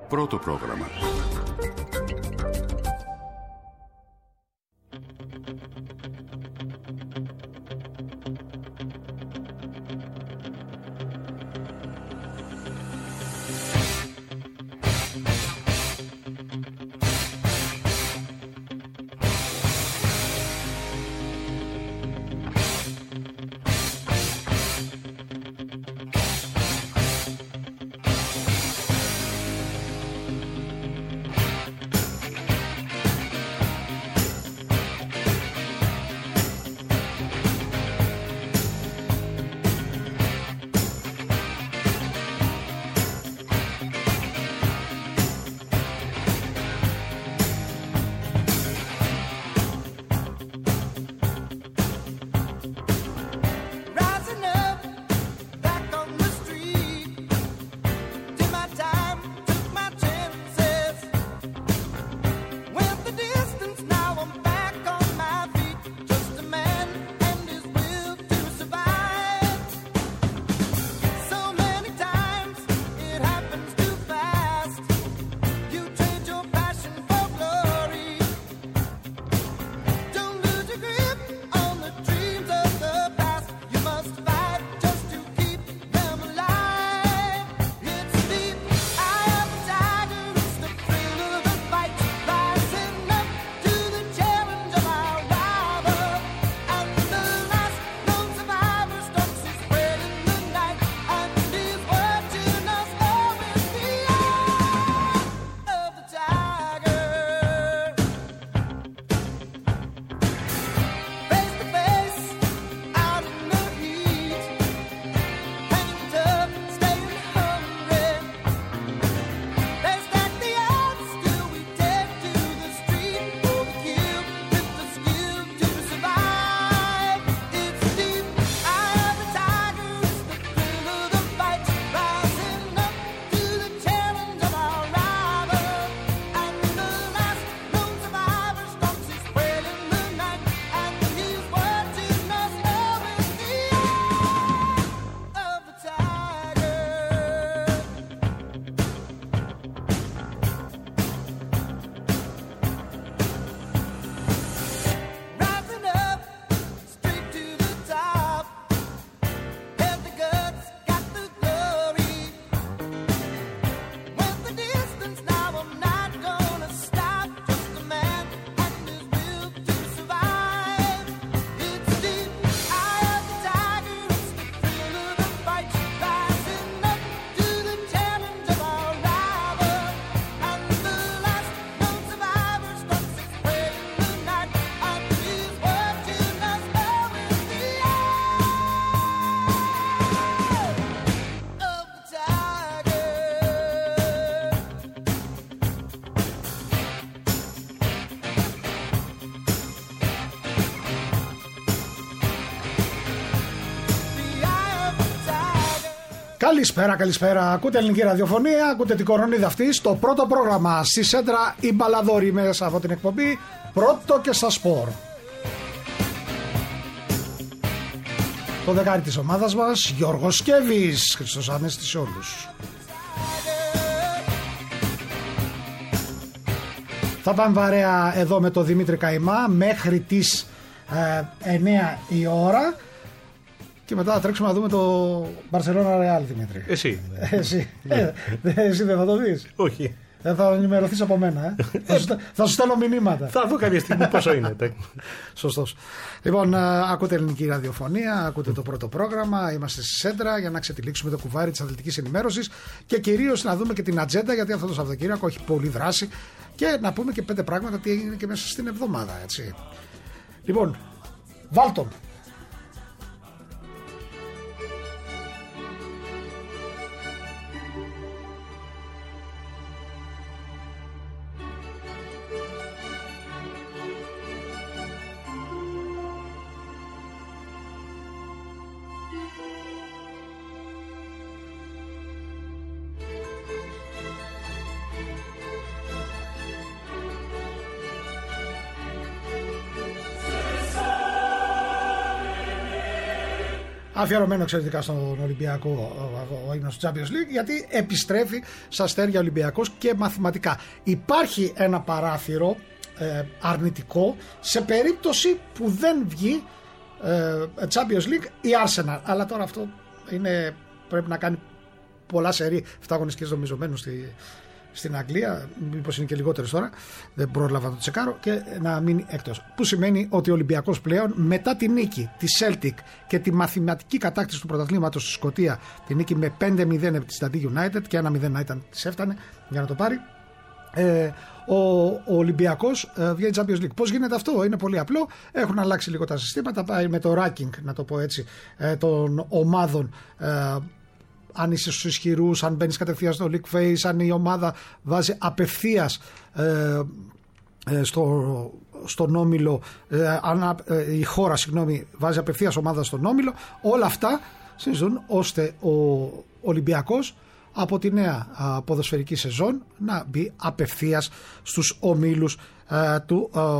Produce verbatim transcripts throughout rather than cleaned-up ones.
Πρώτο πρόγραμμα. Καλησπέρα, καλησπέρα. Ακούτε ελληνική ραδιοφωνία, ακούτε την κορονίδα αυτή στο πρώτο πρόγραμμα. Στη Σέντρα η Μπαλαδόρη μέσα από την εκπομπή Πρώτο και στα σπορ. Το δεκάρι της ομάδας μας, Γιώργος Σκέβης. Χριστός Ανέστη σε όλους. Θα πάμε βαρέα εδώ με το Δημήτρη Καημά μέχρι τις ε, εννιά η ώρα. Και μετά θα τρέξουμε να δούμε το Μπαρσελόνα Ρεάλ, Δημήτρη. Εσύ. Εσύ. ε, εσύ δεν θα το δεις. Όχι. Δεν θα ενημερωθείς από μένα. Ε. θα, σου, θα σου στέλνω μηνύματα. Θα δω κάποια στιγμή πόσο είναι. Σωστός. Λοιπόν, α, ακούτε ελληνική ραδιοφωνία, ακούτε το πρώτο πρόγραμμα. Είμαστε στη Σέντρα για να ξετυλίξουμε το κουβάρι της αθλητικής ενημέρωσης και κυρίως να δούμε και την ατζέντα, γιατί αυτό το Σαββατοκύριακο έχει πολλή δράση. Και να πούμε και πέντε πράγματα τι έγινε και μέσα στην εβδομάδα. Έτσι. Λοιπόν, βάλτον. Αφιερωμένο εξαιρετικά στον Ολυμπιακό ο ύμνος του Champions League, γιατί επιστρέφει στα αστέρια Ολυμπιακός και μαθηματικά. Υπάρχει ένα παράθυρο ε, αρνητικό σε περίπτωση που δεν βγει ε, Champions League η Arsenal. Αλλά τώρα αυτό είναι, πρέπει να κάνει πολλά σερί εφτά αγωνιστικές νομίζω μένουν στη, στην Αγγλία, μήπως είναι και λιγότερες τώρα, δεν πρόλαβα να το τσεκάρω, και να μείνει εκτός. Που σημαίνει ότι ο Ολυμπιακός πλέον μετά τη νίκη τη Celtic και τη μαθηματική κατάκτηση του πρωταθλήματος στη Σκωτία, τη νίκη με πέντε μηδέν επί της Dundee United και ένα μηδέν να ήταν της έφτανε για να το πάρει, ε, ο, ο Ολυμπιακός ε, βγαίνει Champions League. Πώς γίνεται αυτό? Είναι πολύ απλό. Έχουν αλλάξει λίγο τα συστήματα, πάει με το ranking, να το πω έτσι, ε, των ομάδων, ε, αν είσαι στους ισχυρούς, αν μπαίνεις κατευθείαν στο League Phase, αν η ομάδα βάζει απευθείας ε, ε, στο, στον όμιλο, ε, αν ε, η χώρα συγγνώμη, βάζει απευθείας ομάδα στον όμιλο, όλα αυτά συζητούν ώστε ο Ολυμπιακός από τη νέα α, ποδοσφαιρική σεζόν να μπει απευθείας στους ομίλους α, του α,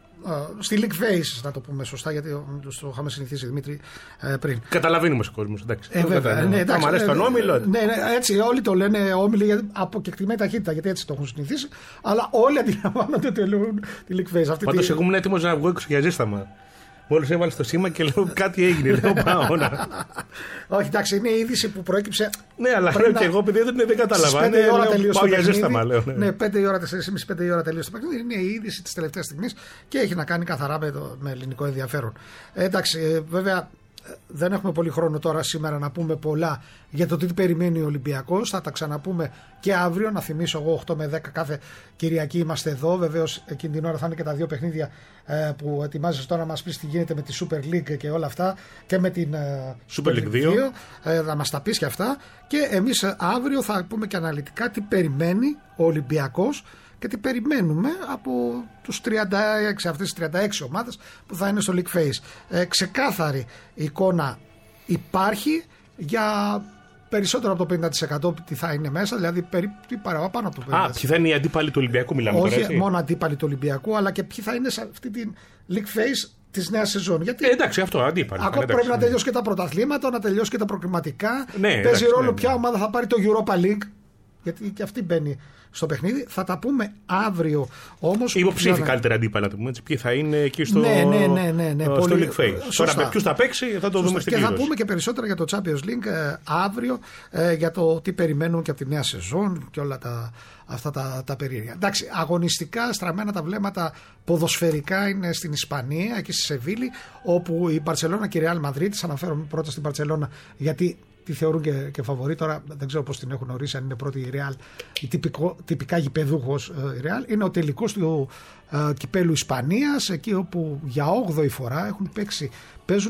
α, στη League Phase, να το πούμε σωστά, γιατί το είχαμε συνηθίσει Δημήτρη ε, πριν. Καταλαβαίνει όμως ο κόσμος, εντάξει. Ε, βέβαια, ναι, εντάξει, άμα λες τον όμιλο. Ναι, ναι, έτσι όλοι το λένε όμιλοι από κεκτημένη ταχύτητα, γιατί έτσι το έχουν συνηθίσει, αλλά όλοι αντιλαμβάνονται ότι τελούν τη League Phase. Αυτή Πάντως τη... εγώ ήμουν έτοιμος να βγω έξω για ζέσταμα. Μόλις έβαλε το σήμα και λέω κάτι έγινε. Λέω πάω να. Όχι, εντάξει, είναι η είδηση που προέκυψε. Ναι, αλλά λέω και εγώ επειδή δεν, δεν κατάλαβα. πέντε η ώρα τελείωσε. Πάω για ζέσταμα, λέω. Ναι, ναι πέντε η ώρα, τέσσερα και μισή πέντε η ώρα τελείωσε το παιχνίδι. Είναι η είδηση της τελευταίας στιγμής και έχει να κάνει καθαρά με, το, με ελληνικό ενδιαφέρον. Ε, εντάξει, ε, βέβαια. Δεν έχουμε πολύ χρόνο τώρα σήμερα να πούμε πολλά για το τι περιμένει ο Ολυμπιακός. Θα τα ξαναπούμε και αύριο. Να θυμίσω εγώ οκτώ με δέκα κάθε Κυριακή είμαστε εδώ. Βεβαίως εκείνη την ώρα θα είναι και τα δύο παιχνίδια ε, που ετοιμάζεσαι τώρα να μας πεις τι γίνεται με τη Super League και όλα αυτά. Και με την ε, Super League δύο. Ε, θα μας τα πεις και αυτά. Και εμείς ε, αύριο θα πούμε και αναλυτικά τι περιμένει ο Ολυμπιακός και τι περιμένουμε από τους τριάντα έξι, αυτές τις τριάντα έξι ομάδες που θα είναι στο League Phase. Ε, ξεκάθαρη εικόνα υπάρχει για περισσότερο από το πενήντα τοις εκατό τι θα είναι μέσα, δηλαδή περίπου παραπάνω από το πενήντα τοις εκατό. Α, ποιοι θα είναι οι αντίπαλοι του Ολυμπιακού, μιλάμε όχι τώρα, έτσι. Μόνο αντίπαλοι του Ολυμπιακού, αλλά και ποιοι θα είναι σε αυτή τη League Phase της νέας σεζόν. Γιατί ε, εντάξει, αυτό αντίπαλοι. ακόμα εντάξει, πρέπει ναι. να τελειώσει και τα πρωταθλήματα, να τελειώσει και τα προκριματικά. Ναι, παίζει εντάξει, ρόλο ναι, ναι. ποια ομάδα θα πάρει το Europa League, γιατί και αυτή μπαίνει στο παιχνίδι. Θα τα πούμε αύριο όμως. Υποψήφοι καλύτερα αντίπαλα του. Ποιοι θα είναι εκεί στο, ναι, ναι, ναι, ναι, ναι, στο πολύ... League Phase. Τώρα με ποιους θα παίξει θα το δούμε στην Και κλήρωση. θα πούμε και περισσότερα για το Champions League ε, αύριο, ε, για το τι περιμένουν και από τη νέα σεζόν και όλα τα, αυτά τα, τα περίεργα. Εντάξει, αγωνιστικά στραμμένα τα βλέμματα ποδοσφαιρικά είναι στην Ισπανία, εκεί στη Σεβίλη, όπου η Μπαρσελόνα και η Ρεάλ Μαδρίτης, αναφέρομαι πρώτα στην Μπαρσελόνα γιατί τη θεωρούν και, και φαβορί. Τώρα δεν ξέρω πώς την έχουν ορίσει, αν είναι πρώτη η Ρεάλ, η τυπικό, τυπικά γηπεδούχος η Ρεάλ. Είναι ο τελικός του ε, κυπέλου Ισπανίας, εκεί όπου για όγδοη φορά έχουν παίξει, παίζουν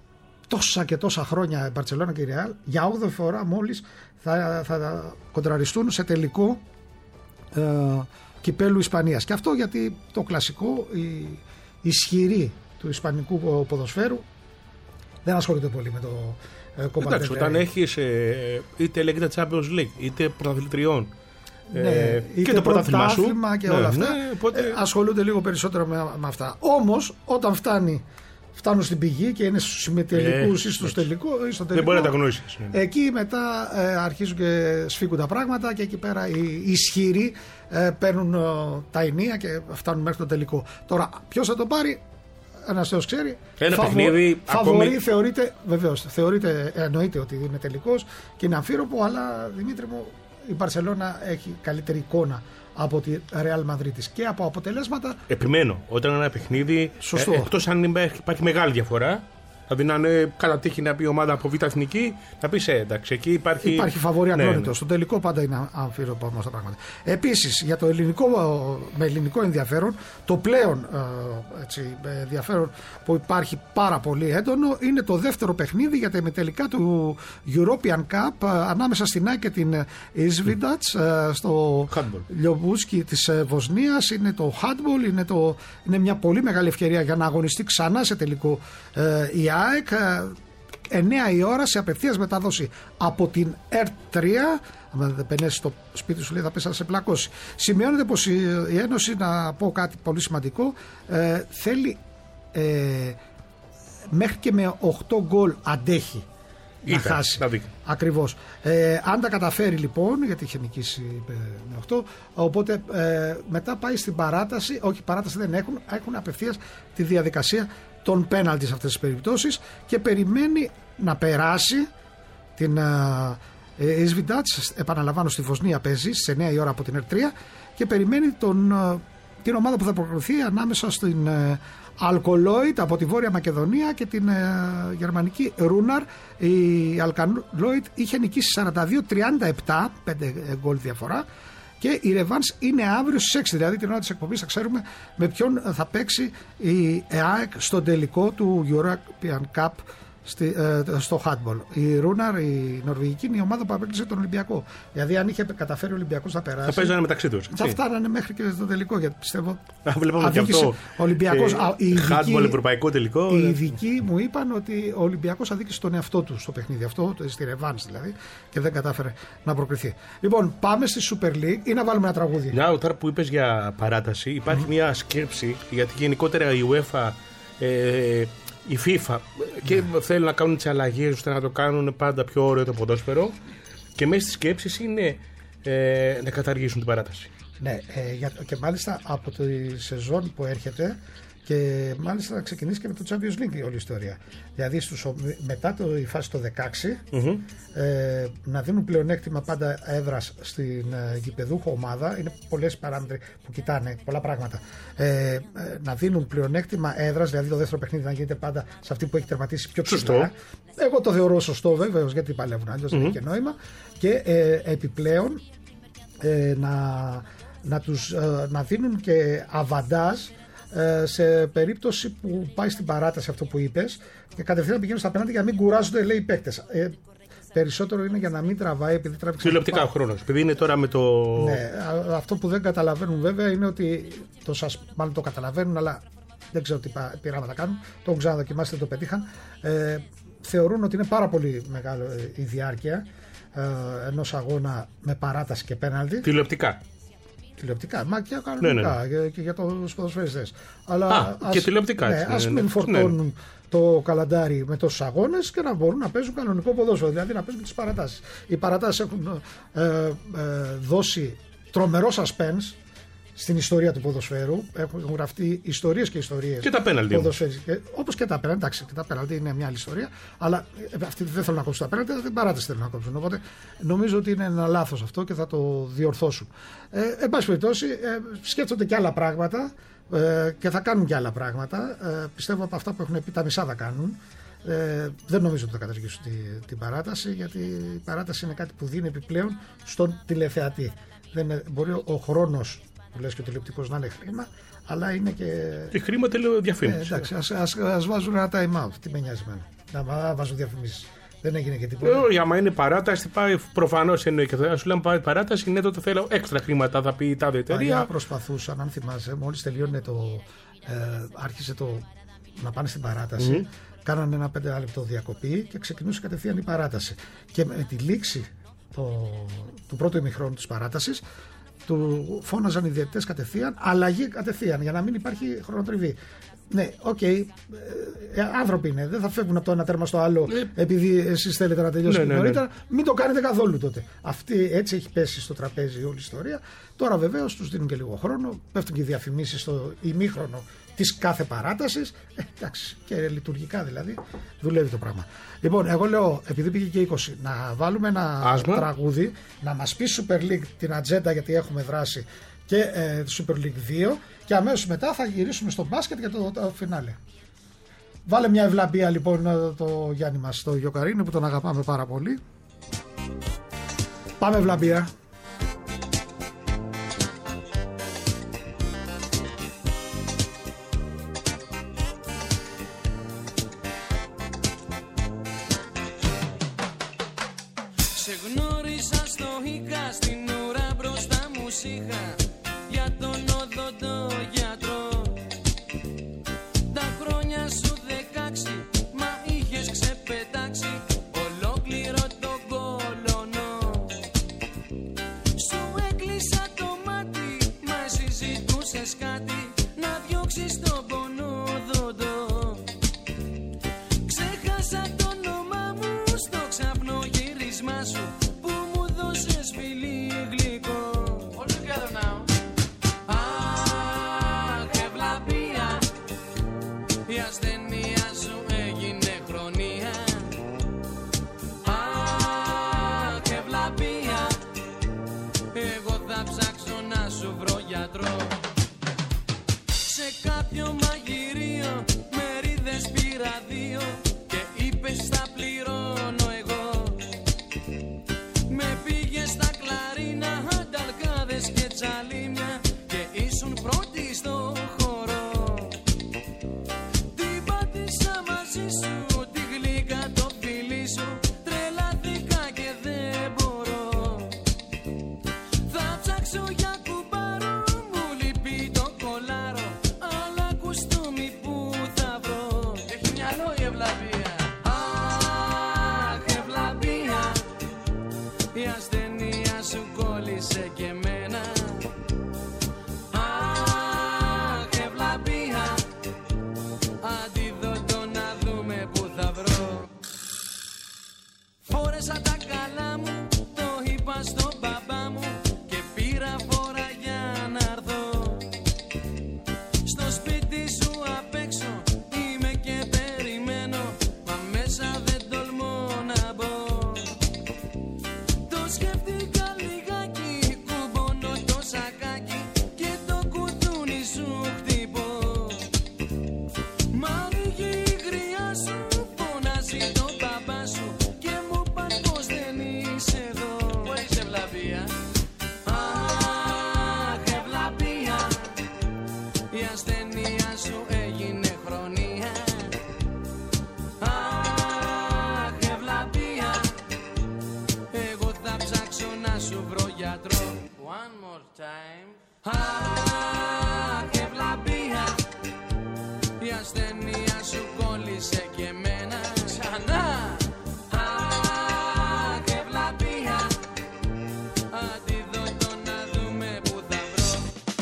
τόσα και τόσα χρόνια η Μπαρσελόνα και η Ρεάλ, για όγδοη φορά μόλις θα, θα κοντραριστούν σε τελικό ε, κυπέλου Ισπανίας. Και αυτό γιατί το κλασικό, η ισχυρή του ισπανικού ποδοσφαίρου δεν ασχολείται πολύ με το εντάξει, όταν έχεις ε, είτε λέγεται Champions League είτε πρωταθλητριών ναι, ε, είτε και το πρωτάθλημα σου και ναι, όλα αυτά, ναι, οπότε... ε, ασχολούνται λίγο περισσότερο με, με αυτά. Όμως όταν φτάνει, φτάνουν στην πηγή και είναι στους συμμετελικούς ε, ή στους τελικούς, δεν μπορεί να τα γνωρίσεις. Ναι. Εκεί μετά ε, αρχίζουν και σφίγγουν τα πράγματα και εκεί πέρα οι ισχυροί ε, παίρνουν ε, τα ενία και φτάνουν μέχρι το τελικό. Τώρα ποιος θα το πάρει? Ένας Θεός ξέρει. Ένα Φαβο... παιχνίδι. Φαβορί ακόμη... θεωρείται, βεβαίως, θεωρείται, εννοείται ότι είναι τελικός και είναι αμφίροπο, αλλά Δημήτρη μου, η Μπαρσελόνα έχει καλύτερη εικόνα από τη Ρεάλ Μαδρίτης και από αποτελέσματα. Επιμένω, όταν ένα παιχνίδι, ε, εκτός αν υπάρχει μεγάλη διαφορά, δηλαδή να είναι κατά τύχη να πει ομάδα από Β' Εθνική, να πει ε, εντάξει, εκεί υπάρχει. Υπάρχει φαβορί ακλόνητο. Ναι, ναι. Στο τελικό πάντα είναι αμφίροπο όμως τα πράγματα. Επίσης, για το ελληνικό, με ελληνικό ενδιαφέρον, το πλέον έτσι, ενδιαφέρον που υπάρχει πάρα πολύ έντονο είναι το δεύτερο παιχνίδι για τα ημιτελικά του European Cup ανάμεσα στην ΑΕΚ και την Ισβιντατς στο Λιομπούσκι της Βοσνίας. Είναι το handball, είναι, το, είναι μια πολύ μεγάλη ευκαιρία για να αγωνιστεί ξανά σε τελικό η ΑΕΚ. εννιά η ώρα σε απευθείας μετάδοση από την Ερ τρία. Αν δεν πενέσει στο σπίτι σου, λέει, θα πέσει να σε πλακώσει. Σημειώνεται πως η Ένωση, να πω κάτι πολύ σημαντικό, ε, θέλει ε, μέχρι και με οκτώ γκολ αντέχει να χάσει. Δηλαδή. Ακριβώς. Ε, αν τα καταφέρει λοιπόν, γιατί είχε νικήσει με οκτώ, οπότε ε, μετά πάει στην παράταση. Όχι, παράταση δεν έχουν, έχουν απευθείας τη διαδικασία των πέναλτι σε αυτές τις περιπτώσεις και περιμένει να περάσει την Ισβιντάτς, επαναλαμβάνω, στη Βοσνία παίζει στις εννιά η ώρα από την Ερ τρία και περιμένει τον, την ομάδα που θα προκριθεί ανάμεσα στην Αλκαλόιτ από τη Βόρεια Μακεδονία και την uh, γερμανική Ρούναρ. Η Αλκαλόιτ είχε νικήσει σαράντα δύο τριάντα επτά, πέντε γκολ διαφορά, και η Ρεβάνς είναι αύριο στις έξι, δηλαδή την ώρα της εκπομπής θα ξέρουμε με ποιον θα παίξει η ΕΑΕΚ στο τελικό του European Cup στη, ε, στο handball. Η Ρούναρ, η Νορβηγική, είναι η ομάδα που απέκλεισε τον Ολυμπιακό. Δηλαδή, αν είχε καταφέρει ο Ολυμπιακός να περάσει, θα παίζανε μεταξύ τους. Θα φτάνανε μέχρι και στο τελικό. Γιατί πιστεύω. Βλέπαμε και αυτό. Ολυμπιακός. Handball, ευρωπαϊκό τελικό. Οι ειδικοί μου είπαν ότι ο Ολυμπιακός αδίκησε τον εαυτό του στο παιχνίδι αυτό, στη Ρεβάνς δηλαδή, και δεν κατάφερε να προκριθεί. Λοιπόν, πάμε στη Super League ή να βάλουμε ένα τραγούδι. Να, τώρα που είπες για παράταση, υπάρχει mm. μια σκέψη, γιατί γενικότερα η UEFA. Ε, η FIFA και yeah. θέλουν να κάνουν τις αλλαγές ώστε να το κάνουν πάντα πιο ωραίο το ποδόσφαιρο, και μέσα στις σκέψεις είναι ε, να καταργήσουν την παράταση. Ναι, ε, και μάλιστα από τη σεζόν που έρχεται, και μάλιστα να ξεκινήσει και με το Champions League η όλη ιστορία. Δηλαδή στους, μετά το, η φάση το δεκαέξι mm-hmm. ε, να δίνουν πλεονέκτημα πάντα έδρας στην ε, γηπεδούχο ομάδα. Είναι πολλές παράμετροι που κοιτάνε, πολλά πράγματα. Ε, ε, να δίνουν πλεονέκτημα έδρας, δηλαδή το δεύτερο παιχνίδι να γίνεται πάντα σε αυτή που έχει τερματίσει πιο ψηλά. Σωστό. Εγώ το θεωρώ σωστό βέβαια, γιατί παλεύουν, αλλιώς mm-hmm. δεν έχει και νόημα. Και ε, επιπλέον ε, να, να, τους, ε, να δίνουν και αβαντάζ σε περίπτωση που πάει στην παράταση, αυτό που είπες, και κατευθείαν πηγαίνουν στα πέναντι για να μην κουράζονται, λέει, οι παίκτες. Ε, περισσότερο είναι για να μην τραβάει, επειδή τραβήξει. Τηλεοπτικά ο χρόνος. Επειδή είναι τώρα με το. Ναι, αυτό που δεν καταλαβαίνουν βέβαια είναι ότι. Το σας, μάλλον το καταλαβαίνουν, αλλά δεν ξέρω τι πειράματα κάνουν. Το έχουν ξαναδοκιμάσει, δεν το πετύχαν. Ε, θεωρούν ότι είναι πάρα πολύ μεγάλη η διάρκεια ε, ενός αγώνα με παράταση και πέναλτι. Τηλεοπτικά. Τηλεοπτικά, μα και κανονικά, ναι, ναι, ναι. Και, και για τους ποδοσφαιριστές. Αλλά Α, ας, και τηλεοπτικά. Ναι, ας μην φορτώνουν ναι. το καλαντάρι με τόσους αγώνες και να μπορούν να παίζουν κανονικό ποδόσφαιρο, δηλαδή να παίζουν τις παρατάσεις. Οι παρατάσεις έχουν ε, ε, δώσει τρομερό suspense στην ιστορία του ποδοσφαίρου. Έχουν γραφτεί ιστορίες και ιστορίες. Και τα πέναλτι. Όπως και τα πέναλτι. Εντάξει, και τα πέναλτι είναι μια άλλη ιστορία. Αλλά αυτοί δεν θέλουν να κόψουν τα πέναλτι, την παράταση θέλουν να κόψουν. Οπότε νομίζω ότι είναι ένα λάθος αυτό και θα το διορθώσουν. Ε, εν πάση περιπτώσει, ε, σκέφτονται και άλλα πράγματα ε, και θα κάνουν και άλλα πράγματα. Ε, πιστεύω από αυτά που έχουν πει τα μισά θα κάνουν. Ε, δεν νομίζω ότι θα καταργήσουν τη, την παράταση, γιατί η παράταση είναι κάτι που δίνει επιπλέον στον τηλεθεατή. Δεν είναι, μπορεί ο χρόνος που λες και ο τηλεοπτικός να είναι χρήμα, αλλά είναι και. Και χρήμα τηλεοδιαφήμιση. Ε, εντάξει, ας, ας, ας βάζουν ένα time out. Τι με νοιάζει εμένα. Να βάζουν διαφημίσεις. Δεν έγινε και τίποτα. Ε, άμα είναι παράταση, πάει προφανώς εννοεί. Και θα σου λέμε πάει παράταση, ναι, τότε θέλω έξτρα χρήματα, θα πει η τάδε εταιρεία. Παλιά προσπαθούσαν, αν θυμάσαι, μόλις τελείωνε το. Ε, άρχισε το να πάνε στην παράταση. Mm-hmm. Κάνανε ένα πέντε λεπτό διακοπή και ξεκινούσε κατευθείαν η παράταση. Και με τη λήξη το, του πρώτου ημιχρόνου της παράτασης, του φώναζαν οι διαιτητές κατευθείαν, αλλαγή κατευθείαν, για να μην υπάρχει χρονοτριβή. Ναι, οκ, okay, ε, άνθρωποι είναι, δεν θα φεύγουν από το ένα τέρμα στο άλλο ε, επειδή εσείς θέλετε να τελειώσετε ναι, νωρίτερα. Ναι, ναι. Μην το κάνετε καθόλου τότε. Αυτή έτσι έχει πέσει στο τραπέζι όλη η ιστορία. Τώρα βεβαίως τους δίνουν και λίγο χρόνο, πέφτουν και οι διαφημίσεις στο ημίχρονο της κάθε παράτασης. Ε, εντάξει, και λειτουργικά δηλαδή δουλεύει το πράγμα. Λοιπόν, εγώ λέω, επειδή πήγε και είκοσι, να βάλουμε ένα Άσμα. τραγούδι, να μας πει Super League την ατζέντα, γιατί έχουμε δράση, και ε, Super League δύο, και αμέσως μετά θα γυρίσουμε στο μπάσκετ για το, το φινάλε. Βάλε μια ευλαμπία λοιπόν το Γιάννη μας, το Γιοκαρίνη, που τον αγαπάμε πάρα πολύ. Πάμε ευλαμπία. Σε γνώρισα στο Ίκα, στην ουρά μπροστά μου είχα για τον οδοντογιατρό. Τα χρόνια σου δεκάξι, μα είχες ξεπετάξει ολόκληρο τον κολονό. Σου έκλεισα το μάτι, μα εσύ ζητούσες κάτι, να διώξεις τον πονόδοντο. Ξέχασα το όνομά μου, στο ξέχασα. και τσαλίμια και ήσουν πρώτη στο χώρο. Την πάτησα μαζί σου, τη γλύκα το φίλι σου, τρελάθηκα και δεν μπορώ. Θα ψάξω για κουμπάρο, μου λείπει το κολάρο, αλλά κουστούμι που θα βρω. Έχει μυαλό η ευλαβία. Αχ, ευλαβία, η ασθένεια σου κόλλησε και εμένα. Αχ, ευλαβία, αντίδοτο να δούμε που θα βρω. Φόρεσα τα καλά μου, το είπα στον μπαμπά μου και πήρα φόρα για να έρθω. Στο σπίτι σου απ' έξω είμαι και περιμένω, μα μέσα δεν τολμώ να μπω. Το σκέφτηκα λιγάκι, κουμπώνω το σακάκι και το κουδούνι σου χτυπώ. Μ' ανοίγει η γριά σου, φωνάζει το μπαμπά σου και μου πας πως δεν είσαι εδώ. Πού είσαι ευλαβία? Αχ, ευλαβία, η ασθένεια σου έγινε χρονία. Αχ, ευλαβία, εγώ θα ψάξω να σου βρω γιατρό. One more time. Αχ, ευλαβία, η ασθένεια σου κόλλησε και εμένα. Ξανά. Αχ, ευλαβία, αντίδοτο να δούμε που θα βρω.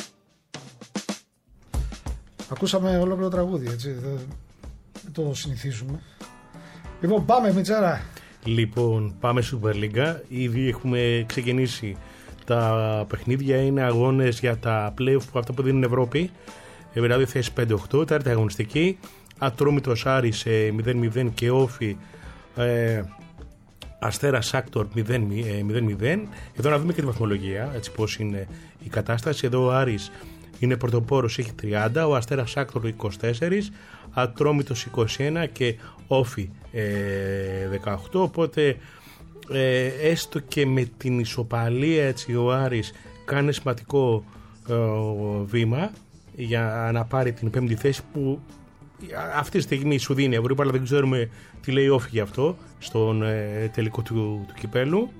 Ακούσαμε ολόκληρο τραγούδι, έτσι. Δεν, δεν το συνηθίζουμε. Λοιπόν, πάμε Μιτσάρα. Λοιπόν, πάμε Super League. Ήδη έχουμε ξεκινήσει τα παιχνίδια. Είναι αγώνες για τα play-off, αυτά που δίνουν Ευρώπη. Δηλαδή θέση πέντε οκτώ, τέταρτη αγωνιστική. Ατρόμητος Άρης μηδέν μηδέν και Όφη ε, Αστέρας Σάκτορ μηδέν μηδέν. Εδώ να δούμε και τη βαθμολογία, έτσι πώς είναι η κατάσταση. Εδώ ο Άρης είναι πρωτοπόρος, έχει τριάντα, ο Αστέρας Σάκτορ είκοσι τέσσερα, Ατρόμητος είκοσι ένα και Όφη ε, δεκαοκτώ. Οπότε ε, έστω και με την ισοπαλία, έτσι, ο Άρης κάνει σημαντικό ε, βήμα για να πάρει την πέμπτη θέση που αυτή τη στιγμή σου δίνει η Ευρώπη, αλλά δεν ξέρουμε τι λέει Όφη γι' αυτό στον ε, τελικό του, του κυπέλου.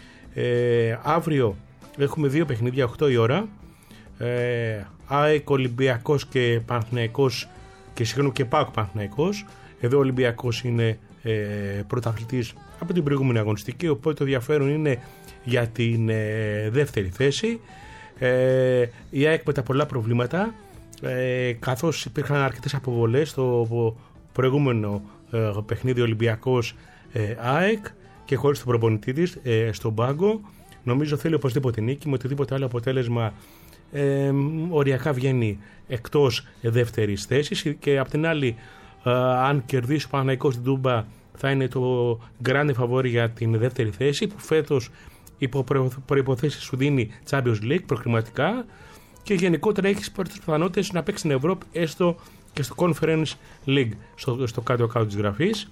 Ε, αύριο έχουμε δύο παιχνίδια, οκτώ η ώρα. Ε, ΑΕΚ Ολυμπιακός και Παναθηναϊκός, και συγγνώμη και ΠΑΟΚ Παναθηναϊκός. Εδώ ο Ολυμπιακός είναι ε, πρωταθλητής από την προηγούμενη αγωνιστική, οπότε το ενδιαφέρον είναι για την ε, δεύτερη θέση. Ε, η ΑΕΚ με τα πολλά προβλήματα, ε, καθώς υπήρχαν αρκετές αποβολές στο προηγούμενο ε, παιχνίδι Ολυμπιακός ε, ΑΕΚ και χωρίς τον προπονητή της ε, στον πάγκο, νομίζω θέλει οπωσδήποτε νίκη. Με οτιδήποτε άλλο αποτέλεσμα ε, οριακά βγαίνει εκτός δεύτερης θέσης. Και απ' την άλλη, ε, αν κερδίσει ο Παναθηναϊκός στην Τούμπα, θα είναι το grande favori για την δεύτερη θέση, που φέτος υπό προϋποθέσεις σου δίνει Champions League προκριματικά, και γενικότερα έχει πρώτες πιθανότητες να παίξει στην Ευρώπη, έστω και στο Conference League, στο, στο κάτω-κάτω της γραφής.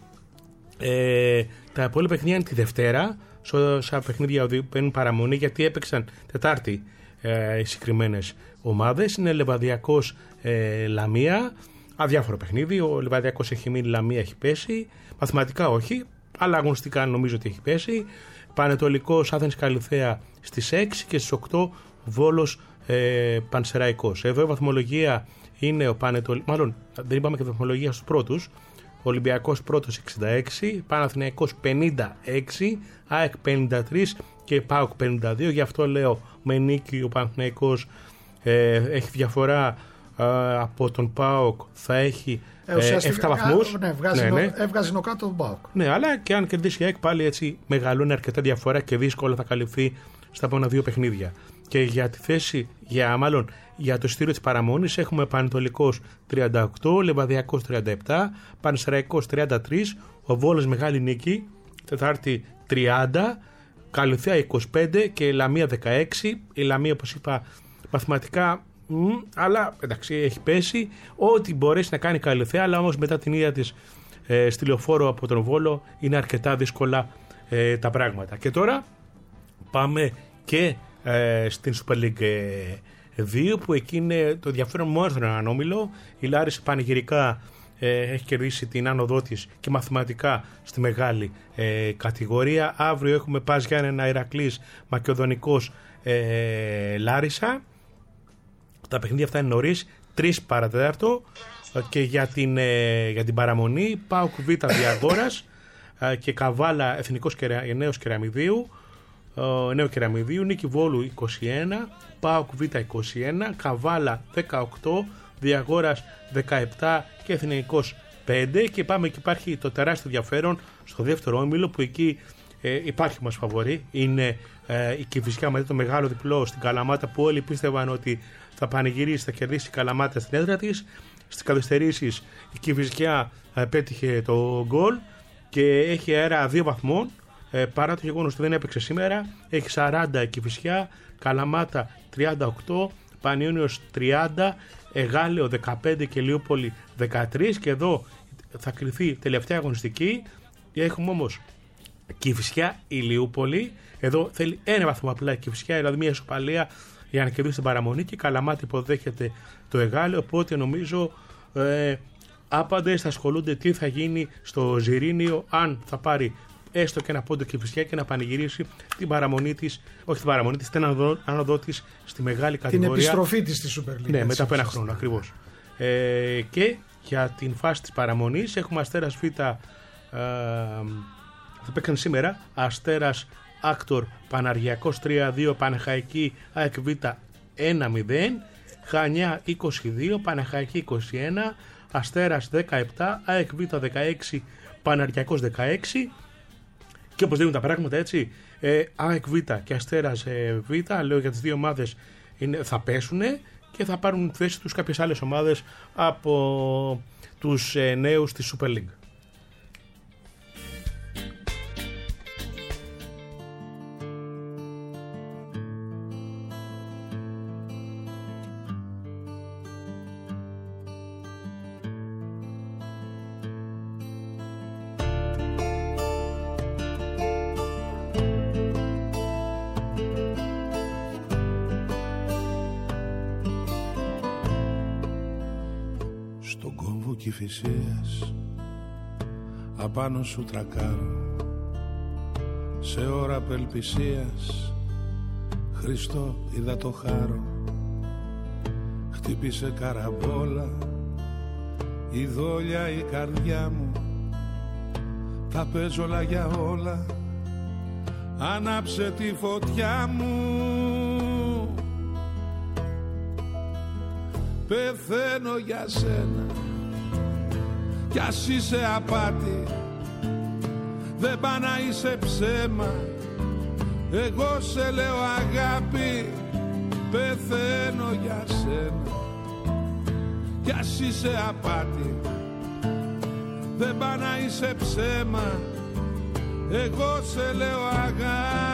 Ε, τα υπόλοιπα παιχνίδια είναι τη Δευτέρα, σε παιχνίδια που παίρνουν παραμονή, γιατί έπαιξαν Τετάρτη ε, οι συγκεκριμένες ομάδες. Είναι Λεβαδιακός ε, Λαμία, αδιάφορο παιχνίδι. Ο Λεβαδιακός έχει μείνει, Λαμία έχει πέσει. Μαθηματικά όχι, αλλά αγωνιστικά νομίζω ότι έχει πέσει. Πανετολικός Άθενης Καλυθέα στις έξι και στις οκτώ Βόλος ε, Πανσεραϊκός. Εδώ η βαθμολογία είναι ο Πανετολικός, μάλλον δεν είπαμε και τη βαθμολογία στους πρώτους. Ολυμπιακός πρώτος εξήντα έξι, Παναθηναϊκός πενήντα έξι, ΑΕΚ πενήντα τρία και ΠΑΟΚ πενήντα δύο. Γι' αυτό λέω με νίκη ο Παναθηναϊκός ε, έχει διαφορά ε, από τον ΠΑΟΚ, θα έχει ε, επτά βαθμούς. Ναι, βγάζει ναι, ναι. Έβγαζε νοκάτω τον ΠΑΟΚ. Ναι, αλλά και αν κερδίσει η ΑΕΚ πάλι έτσι μεγαλώνει αρκετά διαφορά και δύσκολα θα καλυφθεί στα επόμενα δύο παιχνίδια. Και για τη θέση, για, μάλλον για το εισιτήριο της παραμονής, έχουμε Πανετολικός τριάντα οκτώ, Λεβαδιακός τριάντα επτά, Πανσεραϊκός τριάντα τρία, ο Βόλος μεγάλη νίκη, Τετάρτη τριάντα, Καλυθέα είκοσι πέντε και Λαμία δεκαέξι. Η Λαμία, όπως είπα, μαθηματικά, μ, αλλά εντάξει, έχει πέσει. Ό,τι μπορέσει να κάνει Καλυθέα, αλλά όμως μετά την ίδια της ε, στη Λεωφόρο από τον Βόλο είναι αρκετά δύσκολα ε, τα πράγματα. Και τώρα πάμε και ε, στην Super League δύο, που εκεί είναι το ενδιαφέρον μόνο στον έναν όμιλο. Η Λάρισα πανηγυρικά ε, έχει κερδίσει την άνοδό της και μαθηματικά στη μεγάλη ε, κατηγορία. Αύριο έχουμε Πας Γιάννενα, Ηρακλής, Μακεδονικός, ε, Λάρισα. Τα παιχνίδια αυτά είναι νωρίς, τρεις παρά τέταρτο, και για την, ε, για την παραμονή ΠΑΟΚ Β Διαγόρας ε, και Καβάλα Εθνικός Κερα, Νέος Κεραμιδίου, ε, Νέο Κεραμιδίου, Νίκη Βόλου είκοσι ένα, ΠΑΟΚ Β είκοσι ένα, Καβάλα δεκαοκτώ, Διαγόρας δεκαεπτά και Εθνικός πέντε. Και πάμε και υπάρχει το τεράστιο ενδιαφέρον στο δεύτερο όμιλο, που εκεί ε, υπάρχει μας φαβορί, είναι ε, η Κηφισιά με το μεγάλο διπλό στην Καλαμάτα, που όλοι πίστευαν ότι θα πανηγυρίσει, θα κερδίσει η Καλαμάτα στην έδρα της. Στις καθυστερήσεις η Κηφισιά ε, πέτυχε το γκολ και έχει αέρα δύο βαθμών, ε, παρά το γεγονός ότι δεν έπαιξε σήμερα. Έχει σαράντα η Κηφισιά, Καλαμάτα τριάντα οκτώ, Πανιόνιος τριάντα, Εγάλεο δεκαπέντε και Λιούπολη δεκατρία. Και εδώ θα κριθεί τελευταία αγωνιστική. Έχουμε όμως Κηφισιά Ηλιούπολη. Εδώ θέλει ένα βαθμό απλά η Κηφισιά, δηλαδή μια ισοπαλία για να κερδίσει την παραμονή, και η Καλαμάτα υποδέχεται το Εγάλεο. Οπότε νομίζω ε, άπαντες θα ασχολούνται τι θα γίνει στο Ζιρήνιο, αν θα πάρει έστω και ένα πόντο Κηφισιά και να πανηγυρίσει την παραμονή της, όχι την παραμονή της, την άνοδό της στη μεγάλη κατηγορία. Την επιστροφή της στη Super League. Ναι, μετά από ένα χρόνο ακριβώς. Ε, και για την φάση της παραμονής έχουμε Αστέρας Β, ε, θα παίξουν σήμερα Αστέρας Άκτορ Παναργιακός τρία δύο, Παναχαϊκή ΑΕΚ Β ένα μηδέν, Χανιά είκοσι δύο, Παναχαϊκή είκοσι ένα, Αστέρας δεκαεπτά, ΑΕΚ Β δεκαέξι, Παναργιακός δεκαέξι. Και όπως δίνουν τα πράγματα, έτσι, ε, ΑΕΚ Β και Αστέρας ε, Β, λέω για τις δύο ομάδες, είναι, θα πέσουν και θα πάρουν θέση τους κάποιες άλλες ομάδες από τους ε, νέους της Super League. Κηφισίας απάνω σου τρακάρω, σε ώρα απελπισίας Χριστό είδα το χάρο. Χτύπησε καραμπόλα η δόλια η καρδιά μου, τα παίζω όλα για όλα, άναψε τη φωτιά μου. Πεθαίνω για σένα κι ας είσαι απάτη, δεν πά να είσαι ψέμα, εγώ σε λέω αγάπη. Πεθαίνω για σένα κι ας είσαι απάτη, δεν πά να είσαι ψέμα, εγώ σε λέω αγάπη.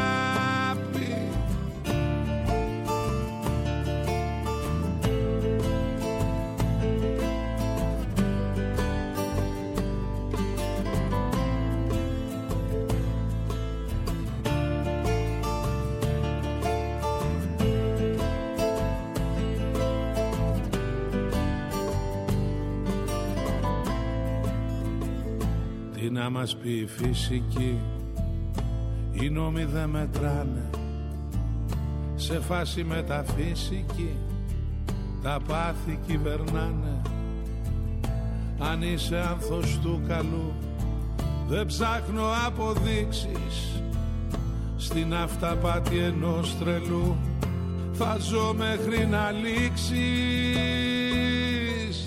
Να μας πει η φυσική, οι νόμοι δεν μετράνε, σε φάση μεταφυσική τα πάθη κυβερνάνε. Αν είσαι άνθος του καλού, δεν ψάχνω αποδείξεις, στην αυταπάτη ενός τρελού θα ζω μέχρι να λήξεις.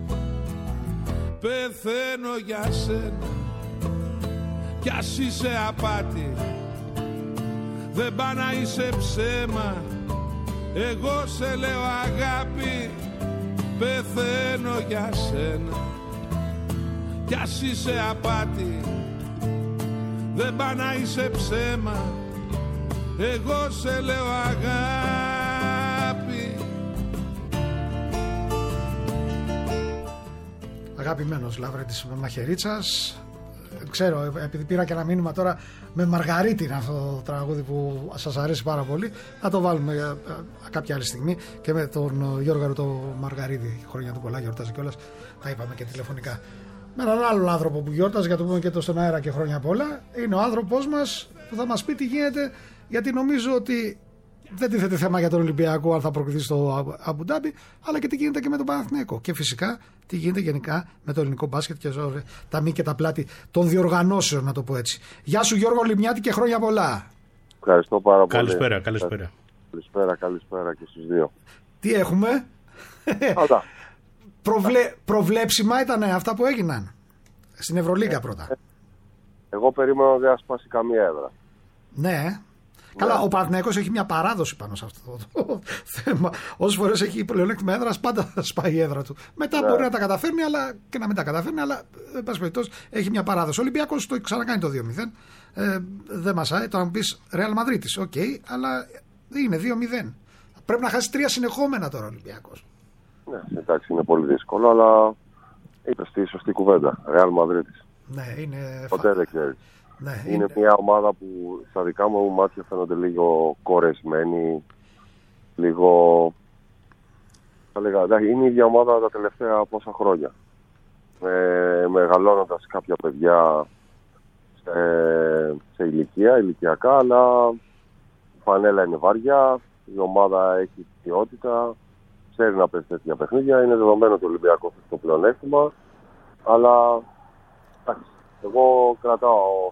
Πεθαίνω για σένα κι ας είσαι απάτη, δεν πά να είσαι ψέμα, εγώ σε λέω αγάπη. Πεθαίνω για σένα κι ας είσαι απάτη, δεν πά να είσαι ψέμα, εγώ σε λέω αγάπη. Αγαπημένος Λαυρέτης Μαχαιρίτσας, ξέρω, επειδή πήρα και ένα μήνυμα τώρα με Μαργαρίτη είναι αυτό το τραγούδι που σας αρέσει πάρα πολύ. Θα το βάλουμε ε, ε, κάποια άλλη στιγμή και με τον Γιώργο το Μαργαρίδη. Χρόνια του πολλά, γιορτάζει κιόλας. Τα είπαμε και τηλεφωνικά. Με έναν άλλον άνθρωπο που γιόρταζε, για το πούμε και το στον αέρα και χρόνια πολλά. Είναι ο άνθρωπος μας που θα μας πει τι γίνεται, γιατί νομίζω ότι δεν τίθεται θέμα για τον Ολυμπιακό αν θα προκριθεί στο Αμπουντάμπι, αλλά και τι γίνεται και με τον Παναθηναϊκό. Και φυσικά τι γίνεται γενικά με το ελληνικό μπάσκετ και τα μη και τα πλάτη των διοργανώσεων, να το πω έτσι. Γεια σου Γιώργο Λιμιάτη και χρόνια πολλά. Ευχαριστώ πάρα πολύ. Καλησπέρα, καλησπέρα. Καλησπέρα, καλησπέρα και στους δύο. Τι έχουμε? Προβλε... Προβλέψιμα ήταν αυτά που έγιναν στην Ευρωλίγκα πρώτα. Εγώ περίμενα ότι δεν θα σπάσει καμία έδρα. Ναι. Καλά, ο Παναθηναϊκός έχει μια παράδοση πάνω σε αυτό το θέμα. Όσες φορές έχει πλεονέκτημα έδρας, πάντα σπάει η έδρα του. Μετά ναι. μπορεί να τα καταφέρνει, αλλά και να μην τα καταφέρνει, αλλά εν πάση περιπτώσει έχει μια παράδοση. Ο Ολυμπιακός το ξανακάνει το δύο μηδέν. Ε, δεν μασάει. Τώρα μου πεις Ρεάλ Μαδρίτης. Οκ, okay, αλλά είναι δύο μηδέν. Πρέπει να χάσει τρία συνεχόμενα τώρα ο Ολυμπιακός. Ναι, εντάξει, είναι πολύ δύσκολο, αλλά είπες τη σωστή κουβέντα. Ρεάλ Μαδρίτης. Ναι, είναι. Ποτέ δεν ξέρεις. Ναι, είναι, είναι μια ομάδα που στα δικά μου μάτια φαίνονται λίγο κορεσμένη, λίγο. Θα λέγα, είναι η ίδια ομάδα τα τελευταία πόσα χρόνια. Με, μεγαλώνοντας κάποια παιδιά σε, σε ηλικία, ηλικιακά, αλλά η φανέλα είναι βαριά, η ομάδα έχει ποιότητα, ξέρει να παίζει τέτοια παιχνίδια. Είναι δεδομένο ότι ο Ολυμπιακός έχει το πλεονέκτημα, αλλά εγώ κρατάω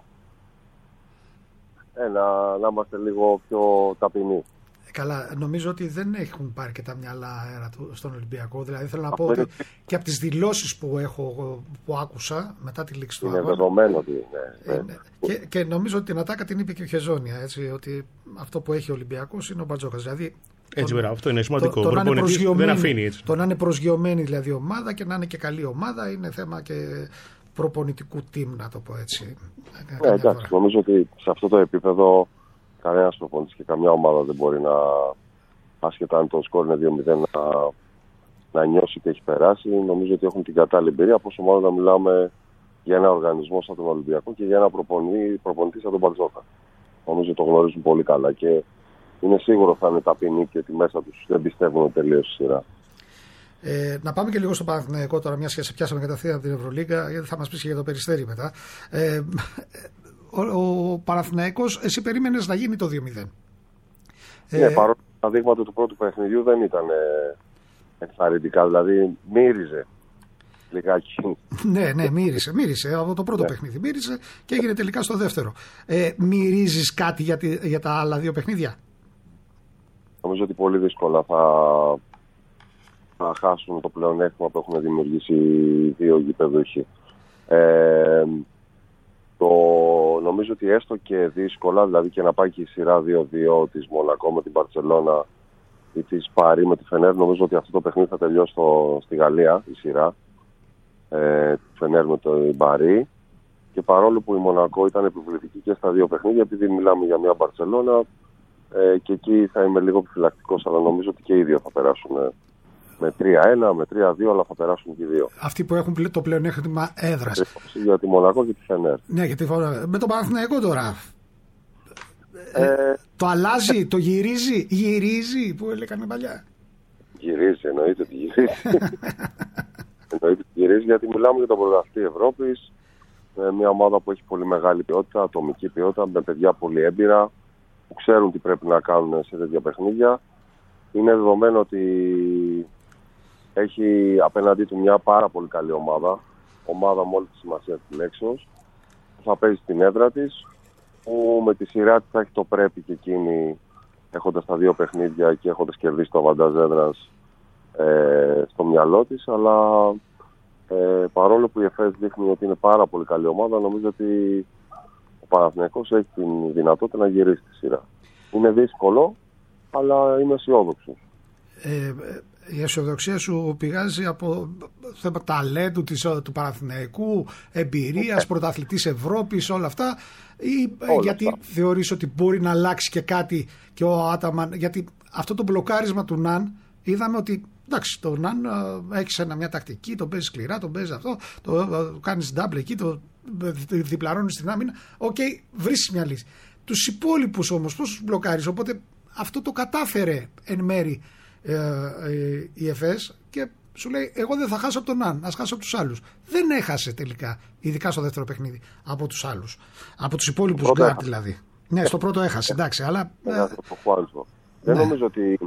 ε, να, να είμαστε λίγο πιο ταπεινοί. Καλά, νομίζω ότι δεν έχουν πάρει και τα μυαλά αέρα του στον Ολυμπιακό. Δηλαδή θέλω να πω ότι και από τις δηλώσεις που έχω, που άκουσα μετά τη λήξη του είναι αγώνα. Είναι δεδομένο ότι είναι. είναι. Και, και νομίζω ότι την ατάκα την είπε και ο Χεζόνια, έτσι, ότι αυτό που έχει ο Ολυμπιακός είναι ο Μπαρτζόκας. Δηλαδή, έτσι, τον, αυτό είναι σημαντικό. Το, το να είναι δεν αφήνει έτσι. Το να είναι προσγειωμένη δηλαδή ομάδα και να είναι και καλή ομάδα είναι θέμα και προπονητικού team, να το πω έτσι. Ναι, εντάξει, νομίζω ότι σε αυτό το επίπεδο κανένας προπονητής και καμιά ομάδα δεν μπορεί να, άσχετα αν το σκορ είναι δύο μηδέν, να, να νιώσει ότι έχει περάσει. Νομίζω ότι έχουν την κατάλληλη εμπειρία, πόσο μάλλον να μιλάμε για ένα οργανισμό σαν τον Ολυμπιακό και για ένα προπονητή, προπονητή σαν τον Μπαρτζόκα. Νομίζω ότι το γνωρίζουν πολύ καλά και είναι σίγουρο θα είναι ταπεινοί και ότι μέσα τους δεν πιστεύουν τελείως στη σειρά. Ε, να πάμε και λίγο στο Παναθηναϊκό τώρα, μια και σε πιάσαμε κατευθείαν από την Ευρωλίγκα, γιατί θα μας πεις και για το Περιστέρι μετά. Ε, ο, ο Παναθηναϊκός, εσύ περίμενες να γίνει το δύο μηδέν. Ναι, ε, παρόλο που τα δείγματα του πρώτου παιχνιδιού δεν ήταν ενθαρρυντικά, δηλαδή μύριζε λιγάκι. Ναι, ναι, μύρισε, μύρισε από το πρώτο ναι. παιχνίδι. Μύρισε και έγινε τελικά στο δεύτερο. Ε, μυρίζεις κάτι για, τη, για τα άλλα δύο παιχνίδια? Νομίζω ότι πολύ δύσκολα θα, θα χάσουν το πλεονέκτημα που έχουν δημιουργήσει οι δύο γηπεδούχοι. Ε, το, νομίζω ότι έστω και δύσκολα, δηλαδή και να πάει και η σειρά δύο δύο της Μονακό με την Μπαρτσελώνα ή της Παρί με τη Φενέρ, νομίζω ότι αυτό το παιχνίδι θα τελειώσει στο, στη Γαλλία, η σειρά. Ε, Φενέρ με το Παρί. Και παρόλο που η Μονακό ήταν επιβλητική και στα δύο παιχνίδια, επειδή μιλάμε για μια Μπαρτσελώνα, ε, και εκεί θα είμαι λίγο επιφυλακτικός, αλλά νομίζω ότι και οι δύο θα περάσουν με τρία ένα, με τρία δύο, αλλά θα περάσουν και οι δύο. Αυτοί που έχουν το πλεονέκτημα έδρας. Για τη Μονακό και τη Φενέρ. Ναι, γιατί με τον Παναθηναϊκό τώρα. Ε, ε, το αλλάζει, το γυρίζει, γυρίζει που έλεγαν παλιά. Γυρίζει, εννοείται ότι γυρίζει. εννοείται ότι γυρίζει, γιατί μιλάμε για τον πρωταθλητή Ευρώπης, με μια ομάδα που έχει πολύ μεγάλη ποιότητα, ατομική ποιότητα, με παιδιά πολύ έμπειρα, που ξέρουν τι πρέπει να κάνουν σε τέτοια παιχνίδια. Είναι δεδομένο ότι έχει απέναντί του μια πάρα πολύ καλή ομάδα, ομάδα με όλη τη σημασία της λέξεως, που θα παίζει στην έδρα της, που με τη σειρά της θα έχει το πρέπει και εκείνη, έχοντας τα δύο παιχνίδια και έχοντας κερδίσει το αβαντάζ έδρας ε, στο μυαλό της, αλλά ε, παρόλο που η ΕΦΕΣ δείχνει ότι είναι πάρα πολύ καλή ομάδα, νομίζω ότι ο Παναθηναϊκός έχει την δυνατότητα να γυρίσει τη σειρά. Είναι δύσκολο, αλλά είμαι αισιόδοξος. Ε, η αισιοδοξία σου πηγάζει από θέμα ταλέντου της, του Παναθηναϊκού, εμπειρίας, πρωταθλητής Ευρώπης, όλα αυτά, ή όλα γιατί αυτά. Θεωρείς ότι μπορεί να αλλάξει και κάτι και ο Άταμαν? Γιατί αυτό το μπλοκάρισμα του Ναν, είδαμε ότι εντάξει, το Ναν έχει ένα, μια τακτική, τον παίζει σκληρά, τον παίζει αυτό, το, το κάνεις double εκεί, το διπλαρώνεις την άμυνα. Οκ, okay, βρίσκεις μια λύση. Τους υπόλοιπους όμως πώς τους μπλοκάρεις? Οπότε αυτό το κατάφερε εν μέρη ε, ε, η ΕΦΕΣ και σου λέει εγώ δεν θα χάσω από τον Αν, ας χάσω από τους άλλους. Δεν έχασε τελικά, ειδικά στο δεύτερο παιχνίδι, από τους άλλους. Από τους υπόλοιπους γκάρτ δηλαδή. Ναι, στο πρώτο έχασε, εντάξει, αλλά... Δεν νομίζω ότι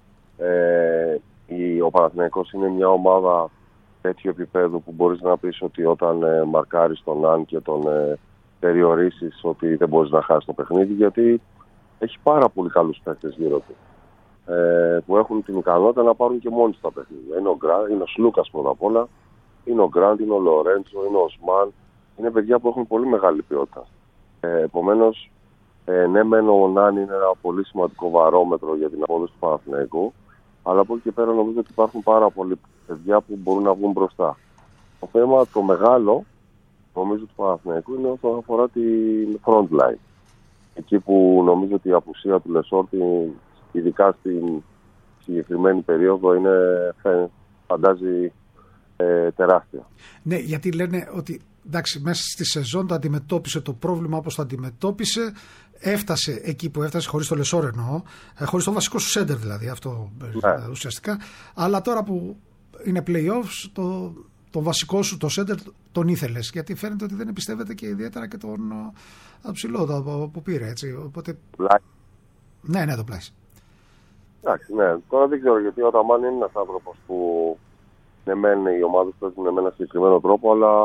ε, η, ο Παναθηναϊκός είναι μια ομάδα τέτοιου επίπεδου που μπορείς να πεις ότι όταν ε, μαρκάρεις τον Αν και τον ε, περιορίσεις ότι δεν μπορείς να χάσεις το παιχνίδι, γιατί έχει πάρα πολύ καλούς παίκτες γύρω του ε, που έχουν την ικανότητα να πάρουν και μόνοι στα παιχνίδια. Είναι ο, Γκραντ, είναι ο Σλούκας πρώτα απ' όλα, είναι ο Γκραντ, είναι ο Λορέντσο, είναι ο Οσμάν. Είναι παιδιά που έχουν πολύ μεγάλη ποιότητα. Ε, επομένως, ε, ναι, μεν ο Νάν είναι ένα πολύ σημαντικό βαρόμετρο για την απόδοση του Παναθηναϊκού, αλλά από εκεί και πέρα νομίζω ότι υπάρχουν πάρα πολλοί παιδιά που μπορούν να βγουν μπροστά. Το θέμα το μεγάλο, νομίζω, του Παναθηναϊκού είναι όσον αφορά την front line. Εκεί που νομίζω ότι η απουσία του Λεσόρτη, ειδικά στην συγκεκριμένη περίοδο, είναι, φαντάζει, ε, τεράστια. Ναι, γιατί λένε ότι εντάξει, μέσα στη σεζόν το αντιμετώπισε το πρόβλημα όπως το αντιμετώπισε. Έφτασε εκεί που έφτασε, χωρίς το Λεσόρ εννοώ, χωρίς το βασικό σου σέντερ δηλαδή, αυτό ναι. ουσιαστικά. Αλλά τώρα που είναι play-offs, το, το βασικό σου, το σέντερ, τον ήθελες. Γιατί φαίνεται ότι δεν εμπιστεύεται και ιδιαίτερα και τον ψηλό το, που πήρε. Έτσι. Οπότε... Πλάι. Ναι, ναι, το πλάι. Εντάξει, ναι. Τώρα δεν ξέρω γιατί ο Αταμάν είναι ένας άνθρωπος που ναι, μεν οι ομάδες παίζουν με ένα συγκεκριμένο τρόπο, αλλά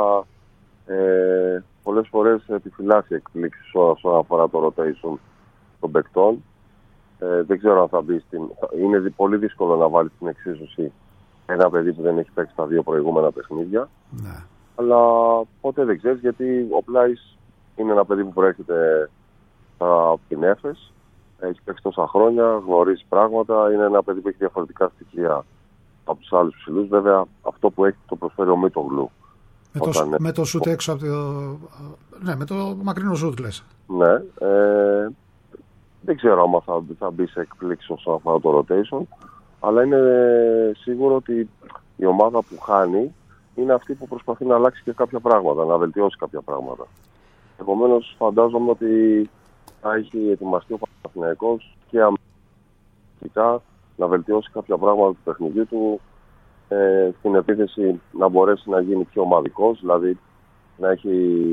ε, πολλές φορές επιφυλάσσει εκπλήξεις όσον αφορά το rotation των παικτών. Ε, δεν ξέρω αν θα μπει στην... Είναι πολύ δύσκολο να βάλει στην εξίσωση ένα παιδί που δεν έχει παίξει τα δύο προηγούμενα παιχνίδια. Ναι. Αλλά ποτέ δεν ξέρεις, γιατί ο Πλάις είναι ένα παιδί που προέρχεται από την Έφες. Έχει παίξει τόσα χρόνια, γνωρίζει πράγματα. Είναι ένα παιδί που έχει διαφορετικά στοιχεία από τους άλλους ψηλούς. Βέβαια, αυτό που έχει το προσφέρει ο Μίτογλου. Με, όταν... το, με το σούτ έξω από το... Ναι, με το μακρινό σούτ λες. Ναι. Ε... Δεν ξέρω αν θα, θα μπει σε εκπλήξεις όσον αφορά το rotation. Αλλά είναι σίγουρο ότι η ομάδα που χάνει είναι αυτή που προσπαθεί να αλλάξει και κάποια πράγματα, να βελτιώσει κάποια πράγματα. Επομένως, φαντάζομαι ότι θα έχει ετοιμαστεί ο Παναθηναϊκός και αμυντικά να βελτιώσει κάποια πράγματα του παιχνιδιού του, ε, στην επίθεση να μπορέσει να γίνει πιο ομαδικός, δηλαδή να έχει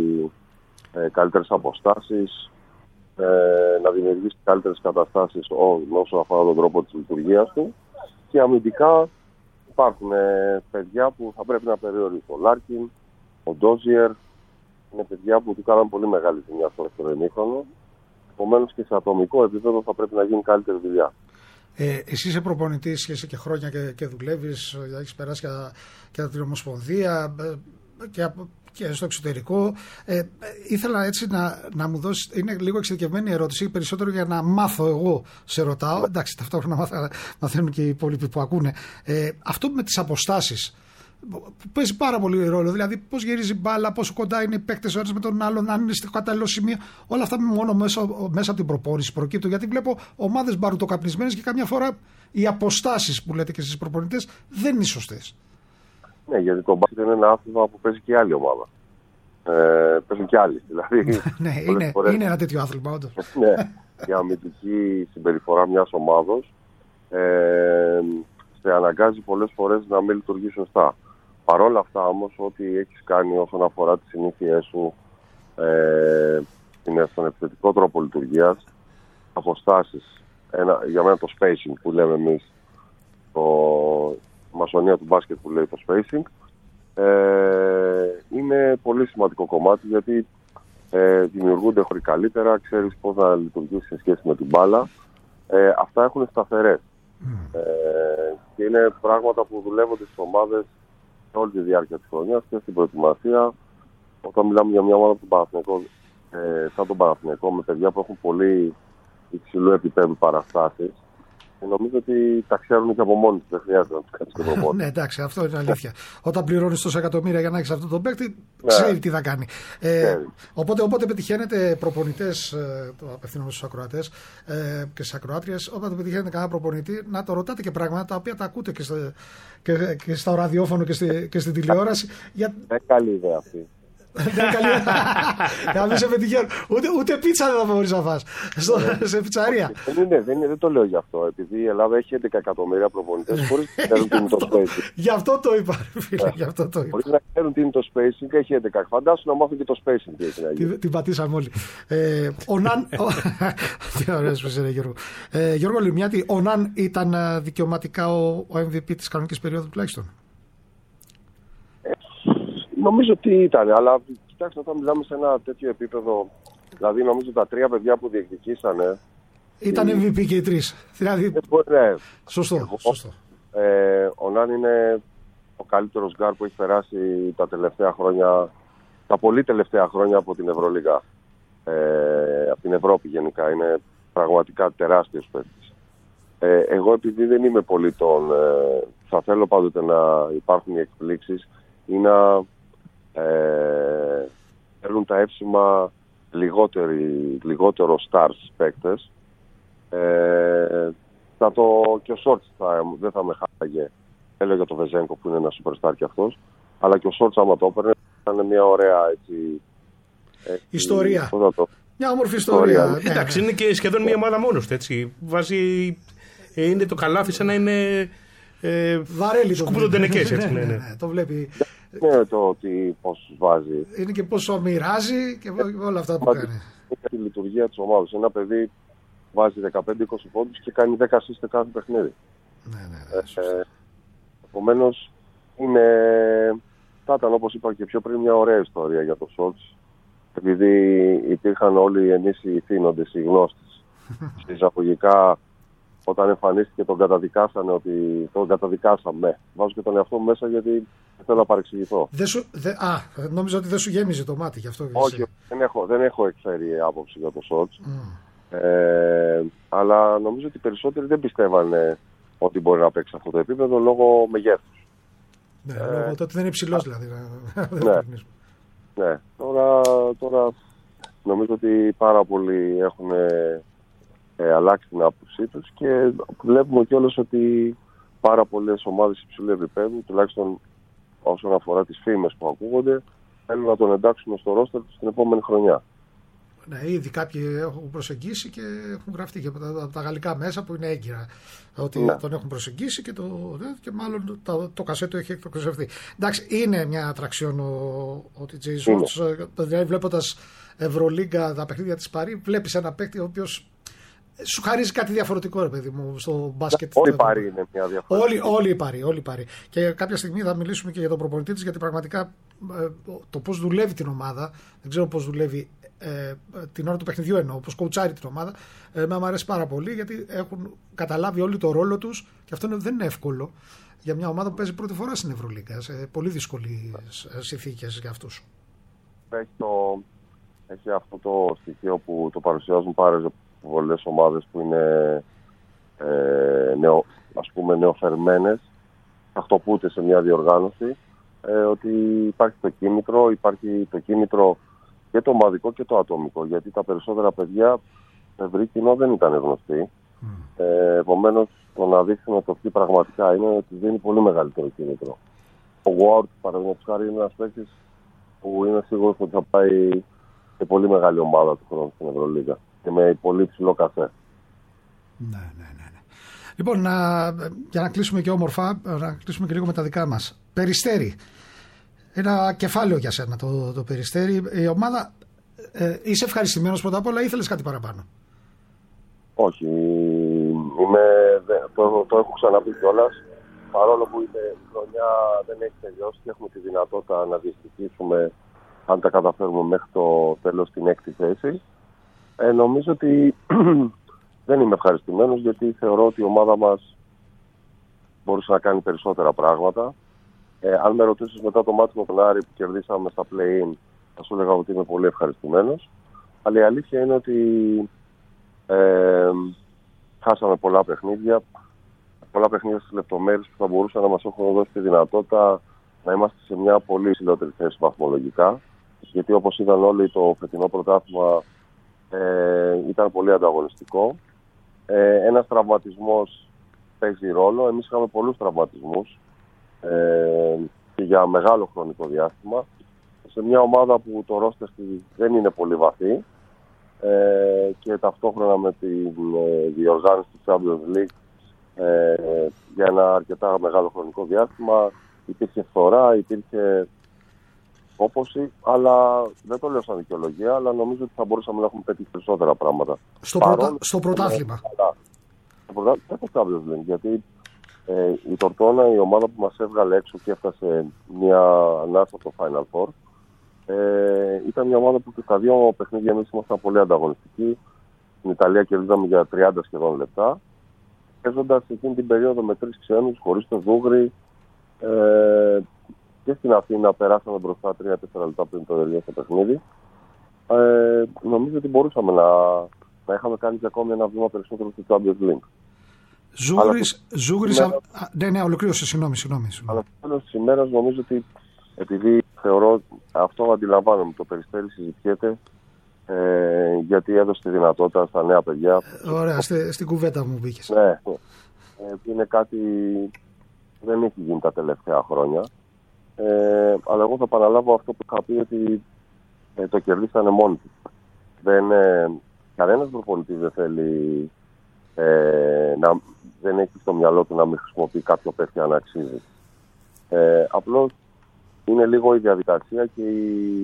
ε, καλύτερες αποστάσεις, ε, να δημιουργήσει καλύτερες καταστάσεις ό, όσον αφορά τον τρόπο της λειτουργίας του. Και αμυντικά υπάρχουν ε, παιδιά που θα πρέπει να περιορίσει. Ο Λάρκιν, ο Ντόζιερ, είναι παιδιά που του κάναν πολύ μεγάλη δουλειά στο δεύτερο ημίχρονο. Επομένως και σε ατομικό επίπεδο θα πρέπει να γίνει καλύτερη δουλειά. Ε, εσύ είσαι προπονητής, είσαι και χρόνια και, και δουλεύεις, έχεις περάσει και από την Ομοσπονδία και, και στο εξωτερικό. Ε, ήθελα έτσι να, να μου δώσεις, είναι λίγο εξειδικευμένη ερώτηση, περισσότερο για να μάθω εγώ, σε ρωτάω. Εντάξει, ταυτόχρονα μάθα, μαθαίνουν και οι υπόλοιποι που ακούνε. Ε, αυτό με τις αποστάσεις που παίζει πάρα πολύ ρόλο. Δηλαδή, πώς γυρίζει μπάλα, πόσο κοντά είναι οι παίκτες ο ένας με τον άλλον, αν είναι στο κατάλληλο σημείο. Όλα αυτά μόνο μέσα, μέσα από την προπόνηση προκύπτουν. Γιατί βλέπω ομάδες μπαρουτοκαπνισμένες και καμιά φορά οι αποστάσεις που λέτε και στις προπονητές δεν είναι σωστές. Ναι, γιατί το μπάσκετ είναι ένα άθλημα που παίζει και άλλη ομάδα. Ε, παίζουν και άλλοι. Δηλαδή, ναι, είναι, φορές... είναι ένα τέτοιο άθλημα, όντως. Ναι, η αμυντική συμπεριφορά μιας ομάδος ε, σε αναγκάζει πολλές φορές να μην λειτουργεί σωστά. Παρ' όλα αυτά όμως, ό,τι έχεις κάνει όσον αφορά τις συνήθειές σου ε, στον επιθετικό τρόπο λειτουργίας, αποστάσεις, ένα, για μένα το spacing που λέμε εμείς, το μασονία του μπάσκετ που λέει το spacing, ε, είναι πολύ σημαντικό κομμάτι, γιατί ε, δημιουργούνται χώροι καλύτερα, ξέρεις πώς να λειτουργήσει σε σχέση με την μπάλα. Ε, αυτά έχουν σταθερές. Mm. Ε, και είναι πράγματα που δουλεύονται στις ομάδες όλη τη διάρκεια της χρονιάς και στην προετοιμασία. Όταν μιλάμε για μια ομάδα του Παναθηναϊκού, ε, σαν τον Παναθηναϊκό, με παιδιά που έχουν πολύ υψηλού επίπεδου παραστάσεις, νομίζω ότι τα ξέρουν και από μόνοι τους, δεν χρειάζεται να τους κάνεις και προπόνηση. Ναι, εντάξει, αυτό είναι αλήθεια. Όταν πληρώνεις τόσα εκατομμύρια για να έχεις αυτό τον παίκτη, ξέρει τι θα κάνει. Ε, οπότε, οπότε πετυχαίνετε προπονητές, ε, το απευθύνομαι στους ακροατές ε, και στις ακροάτριες, όταν πετυχαίνετε κανένα προπονητή, να το ρωτάτε και πράγματα τα οποία τα ακούτε και, στο, και, και στο ραδιόφωνο και, στη, και στην τηλεόραση. Για... Είναι καλή ιδέα αυτή. Να μην σε πετυχαίνουν. Ούτε, ούτε πίτσα δεν θα μπορείς να φας σε πιτσαρία. Δεν, είναι, δεν, είναι, δεν το λέω γι' αυτό. Επειδή η Ελλάδα έχει έντεκα εκατομμύρια προπονητές χωρίς να ξέρουν τι είναι το spacing. Γι' αυτό το είπα, φίλε. Γι' αυτό το είπα. Χωρίς να ξέρουν τι είναι το spacing, έχει έντεκα. Φαντάσου να μάθουν και το spacing τι έχει να γίνει. Την πατήσαμε όλοι. Ε, ο Ναν. Τι ωραίος που είσαι, Γιώργο. Ε, Γιώργο Λιμιάτη, ο Ναν ήταν δικαιωματικά ο, ο εμ βι πι της κανονικής περίοδου τουλάχιστον. Ε, νομίζω ότι ήταν, αλλά κοιτάξτε, όταν μιλάμε σε ένα τέτοιο επίπεδο, δηλαδή νομίζω τα τρία παιδιά που διεκδικήσανε. Ήταν εμ βι πι και οι τρεις. Δηλαδή. Ναι. Σωστό. Εγώ, σωστό. Ε, ο Ναν είναι ο καλύτερος γκάρ που έχει περάσει τα τελευταία χρόνια, τα πολύ τελευταία χρόνια από την Ευρωλίγα. Ε, από την Ευρώπη γενικά. Είναι πραγματικά τεράστιος παίκτης. Ε, εγώ επειδή δεν είμαι πολύ τον... Ε, θα θέλω πάντοτε να υπάρχουν οι εκπλήξεις ή να ε, θέλουν τα έψιμα λιγότερο stars παίκτες. Ε, θα το, και ο Σόρτς θα, δεν θα με χάλαγε. Έλεγα για το Βεζένκο που είναι ένα superstar κι αυτός. Αλλά και ο Σόρτς άμα το έπαιρνε ήταν μια ωραία έτσι, έτσι, ιστορία. Το... Μια όμορφη ιστορία. ιστορία. Ναι, εντάξει, είναι και σχεδόν μια ομάδα μόνος του, έτσι. Βάζει, ε, είναι το καλάθι σαν να είναι ε, Βαρέλι το σκούπιδο τενεκές, έτσι. Ναι, ναι, ναι, ναι. ναι, το βλέπει. Είναι το ότι πώς βάζει. Είναι και πόσο μοιράζει και όλα αυτά που Βάζει, κάνει. Είναι τη λειτουργία της ομάδας. Ένα παιδί βάζει δεκαπέντε είκοσι πόντους και κάνει δέκα assist σε κάθε παιχνίδι. Ναι, ναι, ναι, ε, επομένως, είναι... θα ήταν όπως είπα και πιο πριν μια ωραία ιστορία για το Σόλτς. Επειδή υπήρχαν όλοι εμείς οι θύνοντες, οι γνώστες. Εισαγωγικά, όταν εμφανίστηκε τον καταδικάσανε ότι τον καταδικάσαμε. Βάζω και τον εαυτό μου μέσα γιατί δεν θέλω να παρεξηγηθώ. Δεν σου, δε, α, νόμιζα ότι δεν σου γέμιζε το μάτι γι' αυτό. Όχι, δεν έχω, δεν έχω εκφέρει άποψη για το Σόλτς. Mm. Ε, αλλά νομίζω ότι οι περισσότεροι δεν πιστεύανε ότι μπορεί να παίξει αυτό το επίπεδο λόγω μεγέθους. Ναι, ε, λόγω ότι δεν είναι υψηλός δηλαδή. Ναι, ναι. Τώρα, τώρα νομίζω ότι πάρα πολλοί έχουν ε, αλλάξει την άποψή τους και βλέπουμε κιόλας ότι πάρα πολλές ομάδες υψηλού επίπεδου, τουλάχιστον όσον αφορά τις φήμες που ακούγονται, θέλουν να τον εντάξουν στο ρόστερ τους την επόμενη χρονιά. Ναι, ήδη κάποιοι έχουν προσεγγίσει και έχουν γραφτεί και από τα, από τα γαλλικά μέσα που είναι έγκυρα ότι ναι. τον έχουν προσεγγίσει και, το, και μάλλον το, το κασέτο έχει εκτοξευθεί. Εντάξει, είναι μια ατραξιόν ο, ο τι τζέι Σόλτς, δηλαδή βλέποντας Ευρωλίγκα τα παιχνίδια της Παρί, βλέπεις ένα παίκτη ο οποίος σου χαρίζει κάτι διαφορετικό, ρε παιδί μου, στο μπάσκετ. Όλοι οι Παρί είναι μια διαφορετική. Όλοι, όλοι οι Παρί, όλοι οι Παρί. Και κάποια στιγμή θα μιλήσουμε και για τον προπονητή της, γιατί πραγματικά το πώς δουλεύει την ομάδα, δεν ξέρω πώς δουλεύει ε, την ώρα του παιχνιδιού εννοώ, πώς κοουτσάρει την ομάδα, ε, με μου αρέσει πάρα πολύ, γιατί έχουν καταλάβει όλοι το ρόλο τους και αυτό είναι, δεν είναι εύκολο για μια ομάδα που παίζει πρώτη φορά στην Ευρωλίγκα, σε πολύ δύσκολες συνθήκες για αυτούς. Έχει, το, έχει αυτό το στοιχείο που το παρουσιάζουν πάρα πολλές ομάδες που είναι ε, νεο, ας πούμε νεοφερμένες, τακτοποιούνται σε μια διοργάνωση, ε, ότι υπάρχει το κίνητρο, υπάρχει το κίνητρο και το ομαδικό και το ατομικό, γιατί τα περισσότερα παιδιά ευρύ κοινό δεν ήταν γνωστοί. Mm. Ε, επομένως, το να δείξουμε το τι πραγματικά είναι ότι δίνει πολύ μεγαλύτερο κίνητρο. Ο Ward, παραδείγματος χάρη, είναι ένας παίκτης που είναι σίγουρος ότι θα πάει σε πολύ μεγάλη ομάδα του χρόνου στην Ευρωλίγα και με πολύ ψηλό καφέ. Ναι, ναι, ναι. Λοιπόν, να, για να κλείσουμε και όμορφα, να κλείσουμε και λίγο με τα δικά μας. Περιστέρι. Ένα κεφάλαιο για σένα το, το Περιστέρι. Η ομάδα, ε, είσαι ευχαριστημένος πρώτα απ' όλα ή ήθελες κάτι παραπάνω? Όχι. Είμαι, το, το έχω ξαναπεί κιόλας. Παρόλο που η χρονιά δεν έχει τελειώσει και έχουμε τη δυνατότητα να διεκδικήσουμε, αν τα καταφέρουμε μέχρι το τέλος, την έκτη θέση. Ε, νομίζω ότι δεν είμαι ευχαριστημένος, γιατί θεωρώ ότι η ομάδα μας μπορούσε να κάνει περισσότερα πράγματα. Ε, αν με ρωτήσεις μετά το μάτι με τον Άρη που κερδίσαμε στα play-in, θα σου έλεγα ότι είμαι πολύ ευχαριστημένος. Αλλά η αλήθεια είναι ότι ε, χάσαμε πολλά παιχνίδια, πολλά παιχνίδια στις λεπτομέρειες που θα μπορούσαν να μας έχουν δώσει τη δυνατότητα να είμαστε σε μια πολύ υψηλότερη θέση βαθμολογικά. Γιατί όπως είδαν όλοι, το φετινό πρωτάθλημα ε, ήταν πολύ ανταγωνιστικό. Ε, ένας τραυματισμός παίζει ρόλο. Εμείς είχαμε πολλούς τραυματισμούς ε, και για μεγάλο χρονικό διάστημα. σε μια ομάδα που το ρόστερ δεν είναι πολύ βαθύ ε, και ταυτόχρονα με την ε, διοργάνωση του Champions League ε, για ένα αρκετά μεγάλο χρονικό διάστημα υπήρχε φθορά, υπήρχε κόπωση, αλλά δεν το λέω σαν δικαιολογία, αλλά νομίζω ότι θα μπορούσαμε να έχουμε πετύχει περισσότερα πράγματα. Στο, προτα... στο πρωτάθλημα. Στο πρωτάθλημα δεν το Champions League, γιατί ε, η Τορτόνα, η ομάδα που μας έβγαλε έξω και έφτασε μια ανάσα στο Final Four, ε, ήταν μια ομάδα που και τα δύο παιχνίδια εμείς ήμασταν πολύ ανταγωνιστικοί. Στην Ιταλία κερδίζαμε για τριάντα σχεδόν λεπτά, παίζοντας εκείνη την περίοδο με τρεις ξένους, χωρίς το Ζούγρι. Ε, και στην Αθήνα περάσαμε μπροστά τρία τέσσερα λεπτά πριν το τελειώσει το παιχνίδι. Ε, νομίζω ότι μπορούσαμε να, να είχαμε κάνει και ακόμη ένα βήμα περισσότερο στο Champions League. Ζούγρις, Ζούγρις, α, ναι, ναι, ολοκλήρωσε, συγγνώμη, συγγνώμη. Αλλά στο τέλος της ημέρας νομίζω ότι επειδή θεωρώ, αυτό αντιλαμβάνομαι, το Περιστέρι συζητιέται ε, γιατί έδωσε τη δυνατότητα στα νέα παιδιά. Ε, ωραία, στη, στην κουβέντα μου μπήκες. Ναι, ε, είναι κάτι που δεν έχει γίνει τα τελευταία χρόνια. Ε, αλλά εγώ θα παραλάβω αυτό που είχα πει, ότι ε, το κερδίσανε μόνοι του. Δεν, ε, κανένας προπονητής δεν θέλει ε, να, δεν έχει στο μυαλό του να μην χρησιμοποιεί κάποιο παίχτη αν αξίζει. Ε, απλώς είναι λίγο η διαδικασία και η,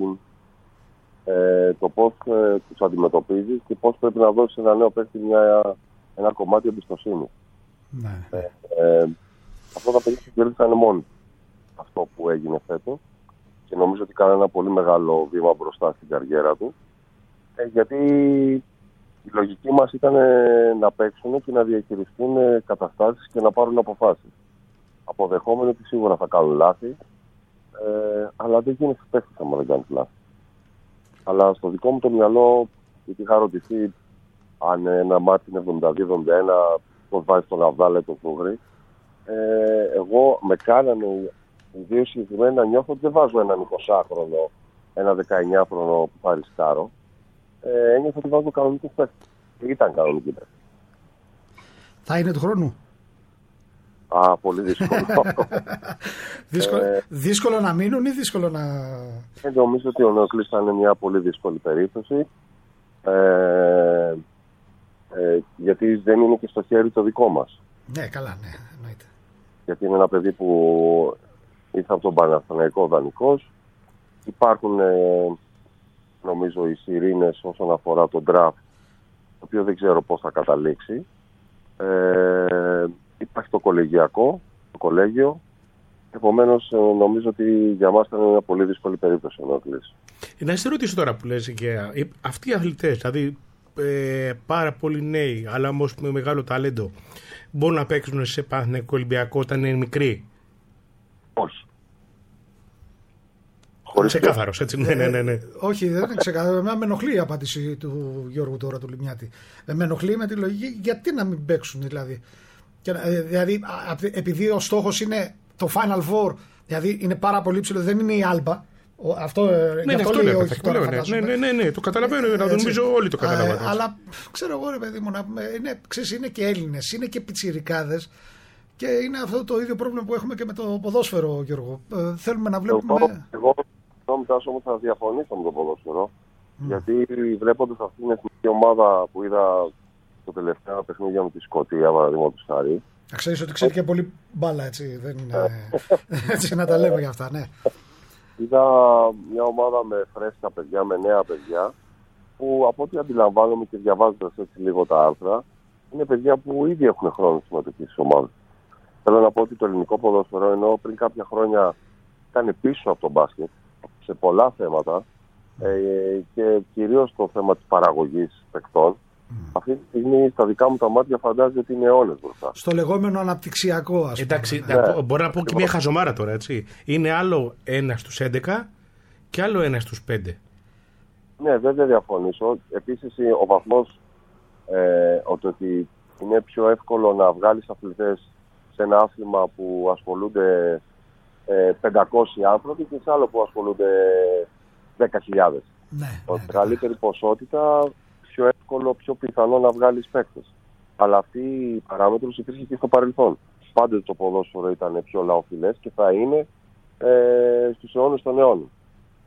ε, το πώς ε, τους αντιμετωπίζεις και πώς πρέπει να δώσεις ένα νέο παίχτη μια, ένα κομμάτι εμπιστοσύνη. Ναι. Ε, ε, αυτό τα παιδιά κερδίσανε μόνοι. Αυτό που έγινε φέτος και νομίζω ότι κάνει ένα πολύ μεγάλο βήμα μπροστά στην καριέρα του, ε, γιατί η λογική μας ήταν να παίξουν και να διαχειριστούν καταστάσεις και να πάρουν αποφάσεις, αποδεχόμενοι ότι σίγουρα θα κάνουν λάθη, ε, αλλά δεν γίνεται παίκτης άμα δεν κάνεις λάθη. Αλλά στο δικό μου το μυαλό, γιατί είχα ρωτηθεί αν ένα μάτι είναι εβδομήντα δύο εβδομήντα ένα, πώς βάζει τον Αβδάλα το Φούγρι, ε, εγώ με κάνανε οι δύο συγκεκριμένα να νιώθω ότι δεν βάζω έναν εικοσάχρονο, ένα δεκαεννιάχρονο που θα ρισκάρω. Ε, ένιωθω ότι βάζω κανονικούς παίκτες. Ήταν κανονικοί παίκτες. Θα είναι του χρόνου. Α, πολύ δύσκολο. δύσκολο, ε, δύσκολο να μείνουν ή δύσκολο να... Ε, νομίζω ότι ο Νεοκλής θα είναι μια πολύ δύσκολη περίπτωση. Ε, ε, γιατί δεν είναι και στο χέρι το δικό μας. Ναι, καλά, ναι, εννοείται. Γιατί είναι ένα παιδί που ήρθε από τον Παναθηναϊκό δανεικός. Υπάρχουν, ε, νομίζω, οι σιρήνες όσον αφορά τον draft, το οποίο δεν ξέρω πώς θα καταλήξει. Ε, υπάρχει το κολεγιακό, το κολέγιο. Επομένως, ε, νομίζω ότι για μας ήταν μια πολύ δύσκολη περίπτωση ο Νόκλης. Να σε ρωτήσω τώρα που λες και αυτοί οι αθλητές, δηλαδή ε, πάρα πολύ νέοι, αλλά όμως με μεγάλο ταλέντο, μπορούν να παίξουν σε Παναθηναϊκό Ολυμπιακό όταν είναι μικροί? Όχι. Ξεκάθαρος, έτσι. Ναι, ναι, ναι, ναι. Όχι, δεν είναι ξεκάθαρο. Εμένα με ενοχλεί η απάντηση του Γιώργου τώρα, του Λιμιάτη. Ε, με ενοχλεί με τη λογική γιατί να μην παίξουν, δηλαδή. Και, ε, δηλαδή, επειδή ο στόχος είναι το Final Four, δηλαδή είναι πάρα πολύ ψηλό, δεν είναι η Άλμπα. Αυτό, ναι, ναι, αυτό λέει, όχι, αυτό λέω, ναι, ναι, ναι, ναι, το καταλαβαίνω, ε, νομίζω όλοι το καταλαβαίνουν. Ε, αλλά ξέρω εγώ, ρε παιδί μου, να, είναι, ξέρεις, είναι και Έλληνες, είναι και πιτσιρικάδες. Και είναι αυτό το ίδιο πρόβλημα που έχουμε και με το ποδόσφαιρο, Γιώργο. Ε, θέλουμε να βλέπουμε... Εγώ, εγώ νομίζω όμως θα διαφωνήσω με το ποδόσφαιρο. Mm. Γιατί βλέποντας αυτήν την εθνική ομάδα που είδα το τελευταίο παιχνίδι με τη Σκωτία, παραδείγματος χάρη. Να ξέρεις ότι ξέρει και πολύ μπάλα, έτσι. Δεν είναι... έτσι να τα λέμε για αυτά, ναι. Είδα μια ομάδα με φρέσκα παιδιά, με νέα παιδιά, που από ό,τι αντιλαμβάνομαι και διαβάζοντας έτσι λίγο τα άρθρα, είναι παιδιά που ήδη έχουν χρόνο συμμετοχή στις ομάδες. Θέλω να πω ότι το ελληνικό ποδόσφαιρο, ενώ πριν κάποια χρόνια ήταν πίσω από τον μπάσκετ σε πολλά θέματα ε, και κυρίως το θέμα της παραγωγής παικτών, mm. αυτή τη στιγμή στα δικά μου τα μάτια φαντάζει ότι είναι αιώνες μπροστά. Στο λεγόμενο αναπτυξιακό, ας πούμε. Εντάξει, ναι. Μπορώ να πω και μια χαζομάρα τώρα, έτσι. Είναι άλλο ένα στους έντεκα και άλλο ένα στους πέντε. Ναι, δεν θα διαφωνήσω. Επίσης ο βαθμός ε, ότι είναι πιο εύκολο να βγάλεις αθλητές σε ένα άθλημα που ασχολούνται ε, πεντακόσιοι άνθρωποι και σε άλλο που ασχολούνται δέκα χιλιάδες. Ναι, Με ναι, μεγαλύτερη ποσότητα, πιο εύκολο, πιο πιθανό να βγάλεις παίκτες. Αλλά αυτή η παράμετρος υπήρχε και στο παρελθόν. Πάντοτε το ποδόσφαιρο ήταν πιο λαοφιλές και θα είναι ε, στους αιώνες των αιώνων.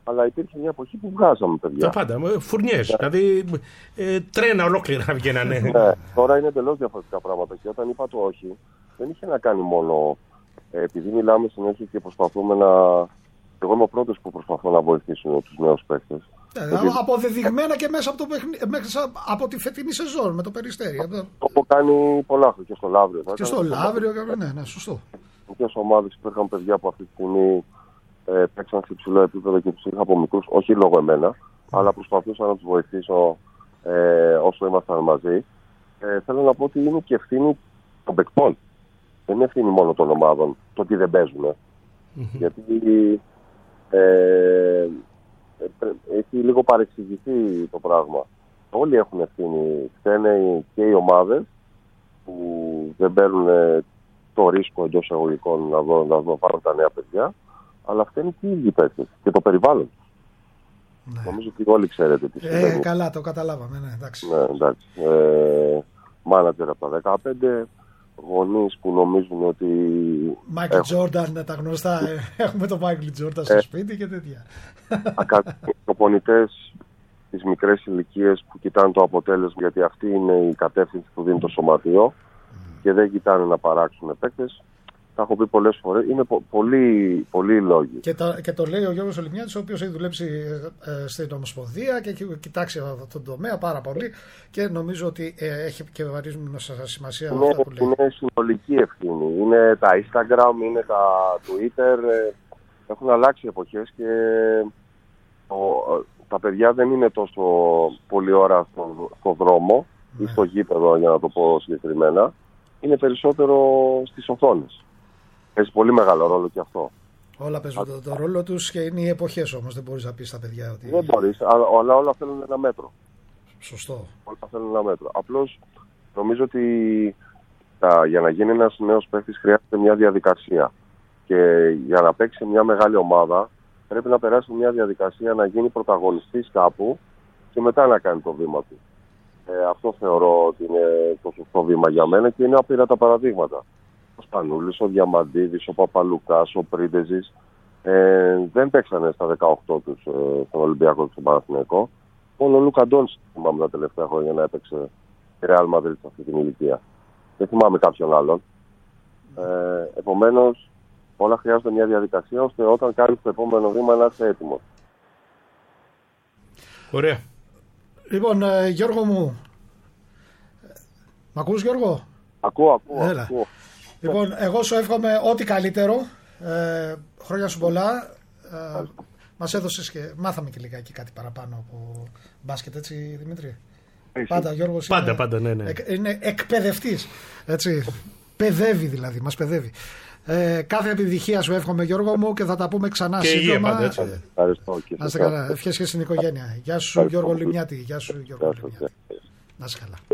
Αλλά υπήρχε μια εποχή που βγάζαμε παιδιά. Τα πάντα, φουρνιές, yeah. δηλαδή ε, τρένα ολόκληρα βγαίνανε. Ναι, τώρα είναι εντελώς διαφορετικά πράγματα και όταν είπα το όχι, δεν είχε να κάνει μόνο ε, επειδή μιλάμε συνέχεια και προσπαθούμε να. Εγώ είμαι ο πρώτος που προσπαθώ να βοηθήσω τους νέους παίκτες. Yeah, επειδή... Αποδεδειγμένα και μέσα από, το παιχνί... μέσα από τη φετινή σεζόν με το Περιστέρι. Το έχω κάνει πολλά χρόνια και στο Λαύριο. Και στο Λαύριο, ναι, ναι, σωστό. Ποιες ομάδες υπήρχαν παιδιά που αυτή τη στιγμή ε, παίξαν σε υψηλό επίπεδο και τους είχα από μικρούς, όχι λόγω εμένα, mm. αλλά προσπαθούσα να τους βοηθήσω ε, όσο ήμασταν μαζί. Ε, θέλω να πω ότι είναι και ευθύνη των παικτών. Δεν είναι ευθύνη μόνο των ομάδων το ότι δεν παίζουν. Mm-hmm. Γιατί ε, ε, έχει λίγο παρεξηγηθεί το πράγμα. Όλοι έχουν ευθύνη. Φταίνε και οι ομάδες που δεν παίρνουν το ρίσκο εντός εισαγωγικών να δω, να δω πάρουν τα νέα παιδιά, αλλά φταίνει και οι ίδιοι παίκτες και το περιβάλλον. Ναι. Νομίζω ότι όλοι ξέρετε τι συμβαίνει. Ε, καλά, το καταλάβαμε, ναι, εντάξει. Ναι, εντάξει. Ε, μάνατζερ από τα δεκαπέντε, γονείς που νομίζουν ότι... Μάικλ Τζόρνταν, τα γνωστά, ε, έχουμε τον Μάικλ Τζόρνταν στο ε, σπίτι και τέτοια. Προπονητές στις μικρές ηλικίες που κοιτάνε το αποτέλεσμα, γιατί αυτή είναι η κατεύθυνση που δίνει το σωματείο και δεν κοιτάνε να παράξουν παίκτες. Τα έχω πει πολλές φορές. Είναι πο- πολύ, πολύ λόγοι. Και, τα, και το λέει ο Γιώργος Ολυμιάτης, ο οποίος έχει δουλέψει ε, στην Ομοσπονδία και έχει κοιτάξει αυτόν τον τομέα πάρα πολύ και νομίζω ότι ε, έχει και βαρύζουν σημασία είναι, αυτά που λέει. Είναι συνολική ευθύνη. Είναι τα Instagram, είναι τα Twitter. Ε, έχουν αλλάξει εποχές και το, τα παιδιά δεν είναι τόσο πολλή ώρα στο, στο δρόμο ναι. ή στο γήπεδο, για να το πω συγκεκριμένα. Είναι περισσότερο στις οθόνες. Παίζει πολύ μεγάλο ρόλο και αυτό. Όλα παίζουν Α... το, το ρόλο τους και είναι οι εποχές όμως. Δεν μπορείς να πεις στα παιδιά ότι... Δεν μπορείς, αλλά όλα θέλουν ένα μέτρο. Σωστό. Όλα θέλουν ένα μέτρο. Απλώς νομίζω ότι α, για να γίνει ένας νέος παίκτης χρειάζεται μια διαδικασία. Και για να παίξει μια μεγάλη ομάδα πρέπει να περάσει μια διαδικασία να γίνει πρωταγωνιστής κάπου και μετά να κάνει το βήμα του. Ε, αυτό θεωρώ ότι είναι το σωστό βήμα για μένα και είναι άπειρα τα παραδείγματα. Ο Σπανούλης, ο Διαμαντίδης, ο Παπαλουκάς, ο Πρίντεζης ε, δεν παίξανε στα δεκαοκτώ τους ε, στον Ολυμπιακό και στον Παναθηναϊκό. Μόνο ο Λούκα Ντόντσιτς θυμάμαι τα τελευταία χρόνια να έπαιξε η Ρεάλ Μαδρίτ σε αυτή την ηλικία. Δεν θυμάμαι κάποιον άλλον. Ε, επομένως, όλα χρειάζονται μια διαδικασία ώστε όταν κάνεις το επόμενο βήμα να είσαι έτοιμος. Ωραία. Λοιπόν, ε, Γιώργο μου, μ' ακούς Γιώργο? Ακούω, ακούω, Έλα. ακούω. Λοιπόν, εγώ σου εύχομαι ό,τι καλύτερο, ε, χρόνια σου πολλά, ε, μας έδωσες και μάθαμε και λιγάκι κάτι παραπάνω από μπάσκετ, έτσι Δημήτρη? Εσύ. Πάντα, Γιώργος Πάντα, είναι, πάντα, ναι, ναι. Ε, είναι εκπαιδευτής, έτσι, παιδεύει δηλαδή, μας παιδεύει. Ε, κάθε επιτυχία σου εύχομαι Γιώργο μου και θα τα πούμε ξανά και σύντομα. Πάντα, έτσι. Ευχαριστώ. Να είστε καλά. Ευχές και στην οικογένεια. Γεια σου Γιώργο Λιμιάτη. Γεια σου Γιώργο Λιμιάτη. Να είστε καλά.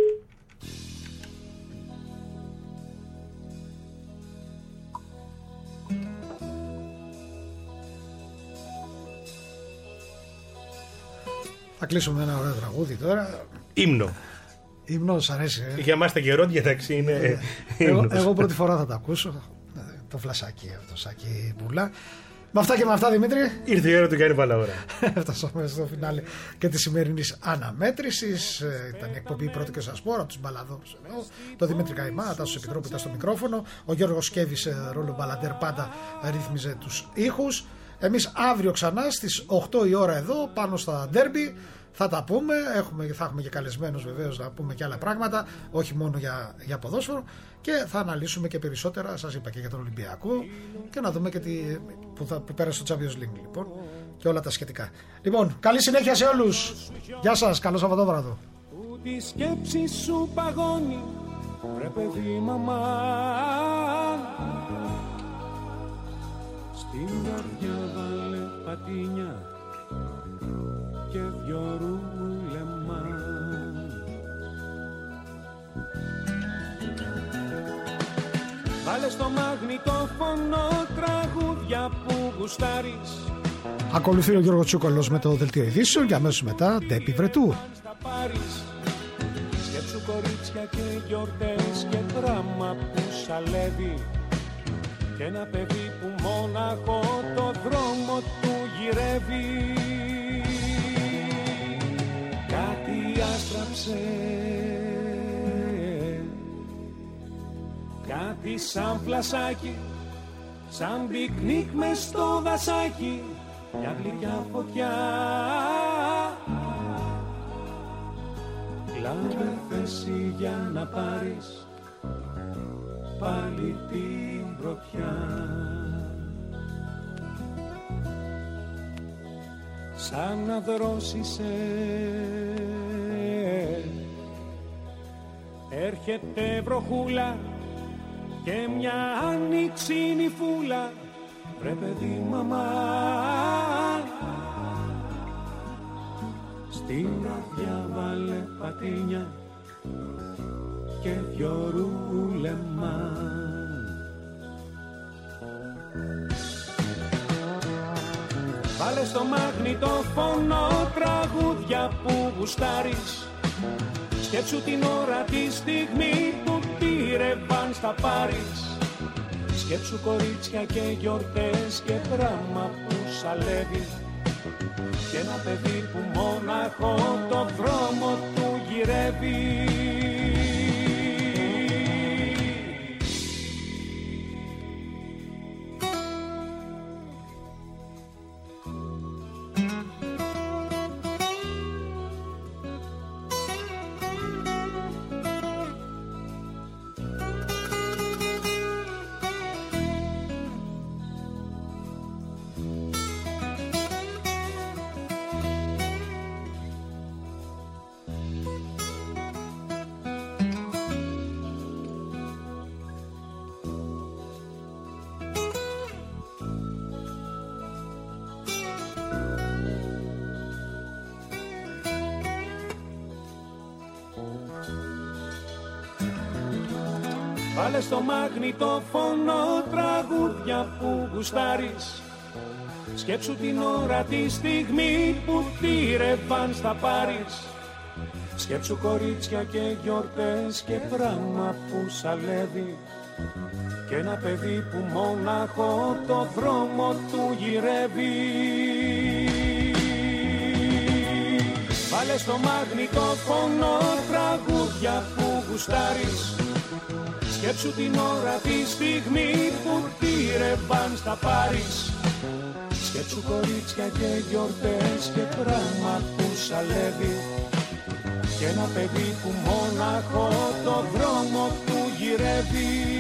Θα κλείσουμε ένα ωραίο τραγούδι τώρα. Ύμνο. Ύμνο, σ' αρέσει. Ε? Για εμάς τα γερόντια, εντάξει, είναι. εγώ, εγώ πρώτη φορά θα τα ακούσω. Το φλασάκι, το σάκι μπουλά. Με αυτά και με αυτά, Δημήτρη. Ήρθε η ώρα του Γιάννη Παλαώρα. Φτάσαμε στο φινάλε και τη σημερινή αναμέτρηση. Ήταν η εκπομπή πρώτη και σα πω από του μπαλαδόρου. Το Δημήτρη Καϊμά, Τάσο Επιτρόπου ήταν στο μικρόφωνο. Ο Γιώργος Σκέβη σε ρόλο μπαλαντέρ πάντα ρύθμιζε του ήχους. Εμείς αύριο ξανά στις οκτώ η ώρα εδώ πάνω στα ντέρμπι. Θα τα πούμε, έχουμε, θα έχουμε και καλεσμένους βεβαίως να πούμε και άλλα πράγματα, όχι μόνο για, για ποδόσφαιρο, και θα αναλύσουμε και περισσότερα, σας είπα, και για τον Ολυμπιακό και να δούμε και τι, που, θα, που πέρασε στο Champions League, λοιπόν, και όλα τα σχετικά. Λοιπόν, καλή συνέχεια σε όλους. Γεια σας, καλό Σαββατόβραδο. Που τη σκέψη σου παγώνει, βρε παιδί μαμά, στην καρδιά βάλε πατίνια και δυο ρούλεμα. Βάλε στο μαγνητόφωνο τραγούδια που γουστάρεις. Ακολουθεί ο Γιώργος Τσούκολος με το δελτίο ειδήσεων και αμέσως μετά Ντέπι Βρετού. Σκέψου κορίτσια και γιορτές και δράμα που σαλεύει και ένα παιδί που μόναχο το δρόμο του γυρεύει. Κάτι άστραψε, κάτι σαν φλασάκι, σαν πικνίκ μες στο δασάκι, μια γλυκιά φωτιά. Λάβε θέση για να πάρεις πάλι την πρωτιά. Σαν να δρόσισε έρχεται βροχούλα και μια άνοιξινη φούλα. Ρε παιδί μαμά, στην καρδιά βάλε πατίνια και δυο ρούλεμα. Βάλε στο μαγνητόφωνο τραγούδια που γουστάρεις. Σκέψου την ώρα τη στιγμή που πήρευαν στα πάρεις. Σκέψου κορίτσια και γιορτές και δράμα που σαλεύει. Και ένα παιδί που μόναχο το δρόμο του γυρεύει. Βάλε στο μαγνητόφωνο τραγούδια που γουστάρεις. Σκέψου την ώρα τη στιγμή που πήρευαν στα πάρεις. Σκέψου κορίτσια και γιορτές και πράγμα που σαλεύει. Και ένα παιδί που μόναχο το δρόμο του γυρεύει. Βάλε στο μαγνητόφωνο τραγούδια που γουστάρεις. Σκέψου την ώρα τη στιγμή που πήρευαν στα πάρεις. Σκέψου κορίτσια και γιορτές και πράγμα που σαλεύει. Και ένα παιδί που μόναχο το δρόμο του γυρεύει.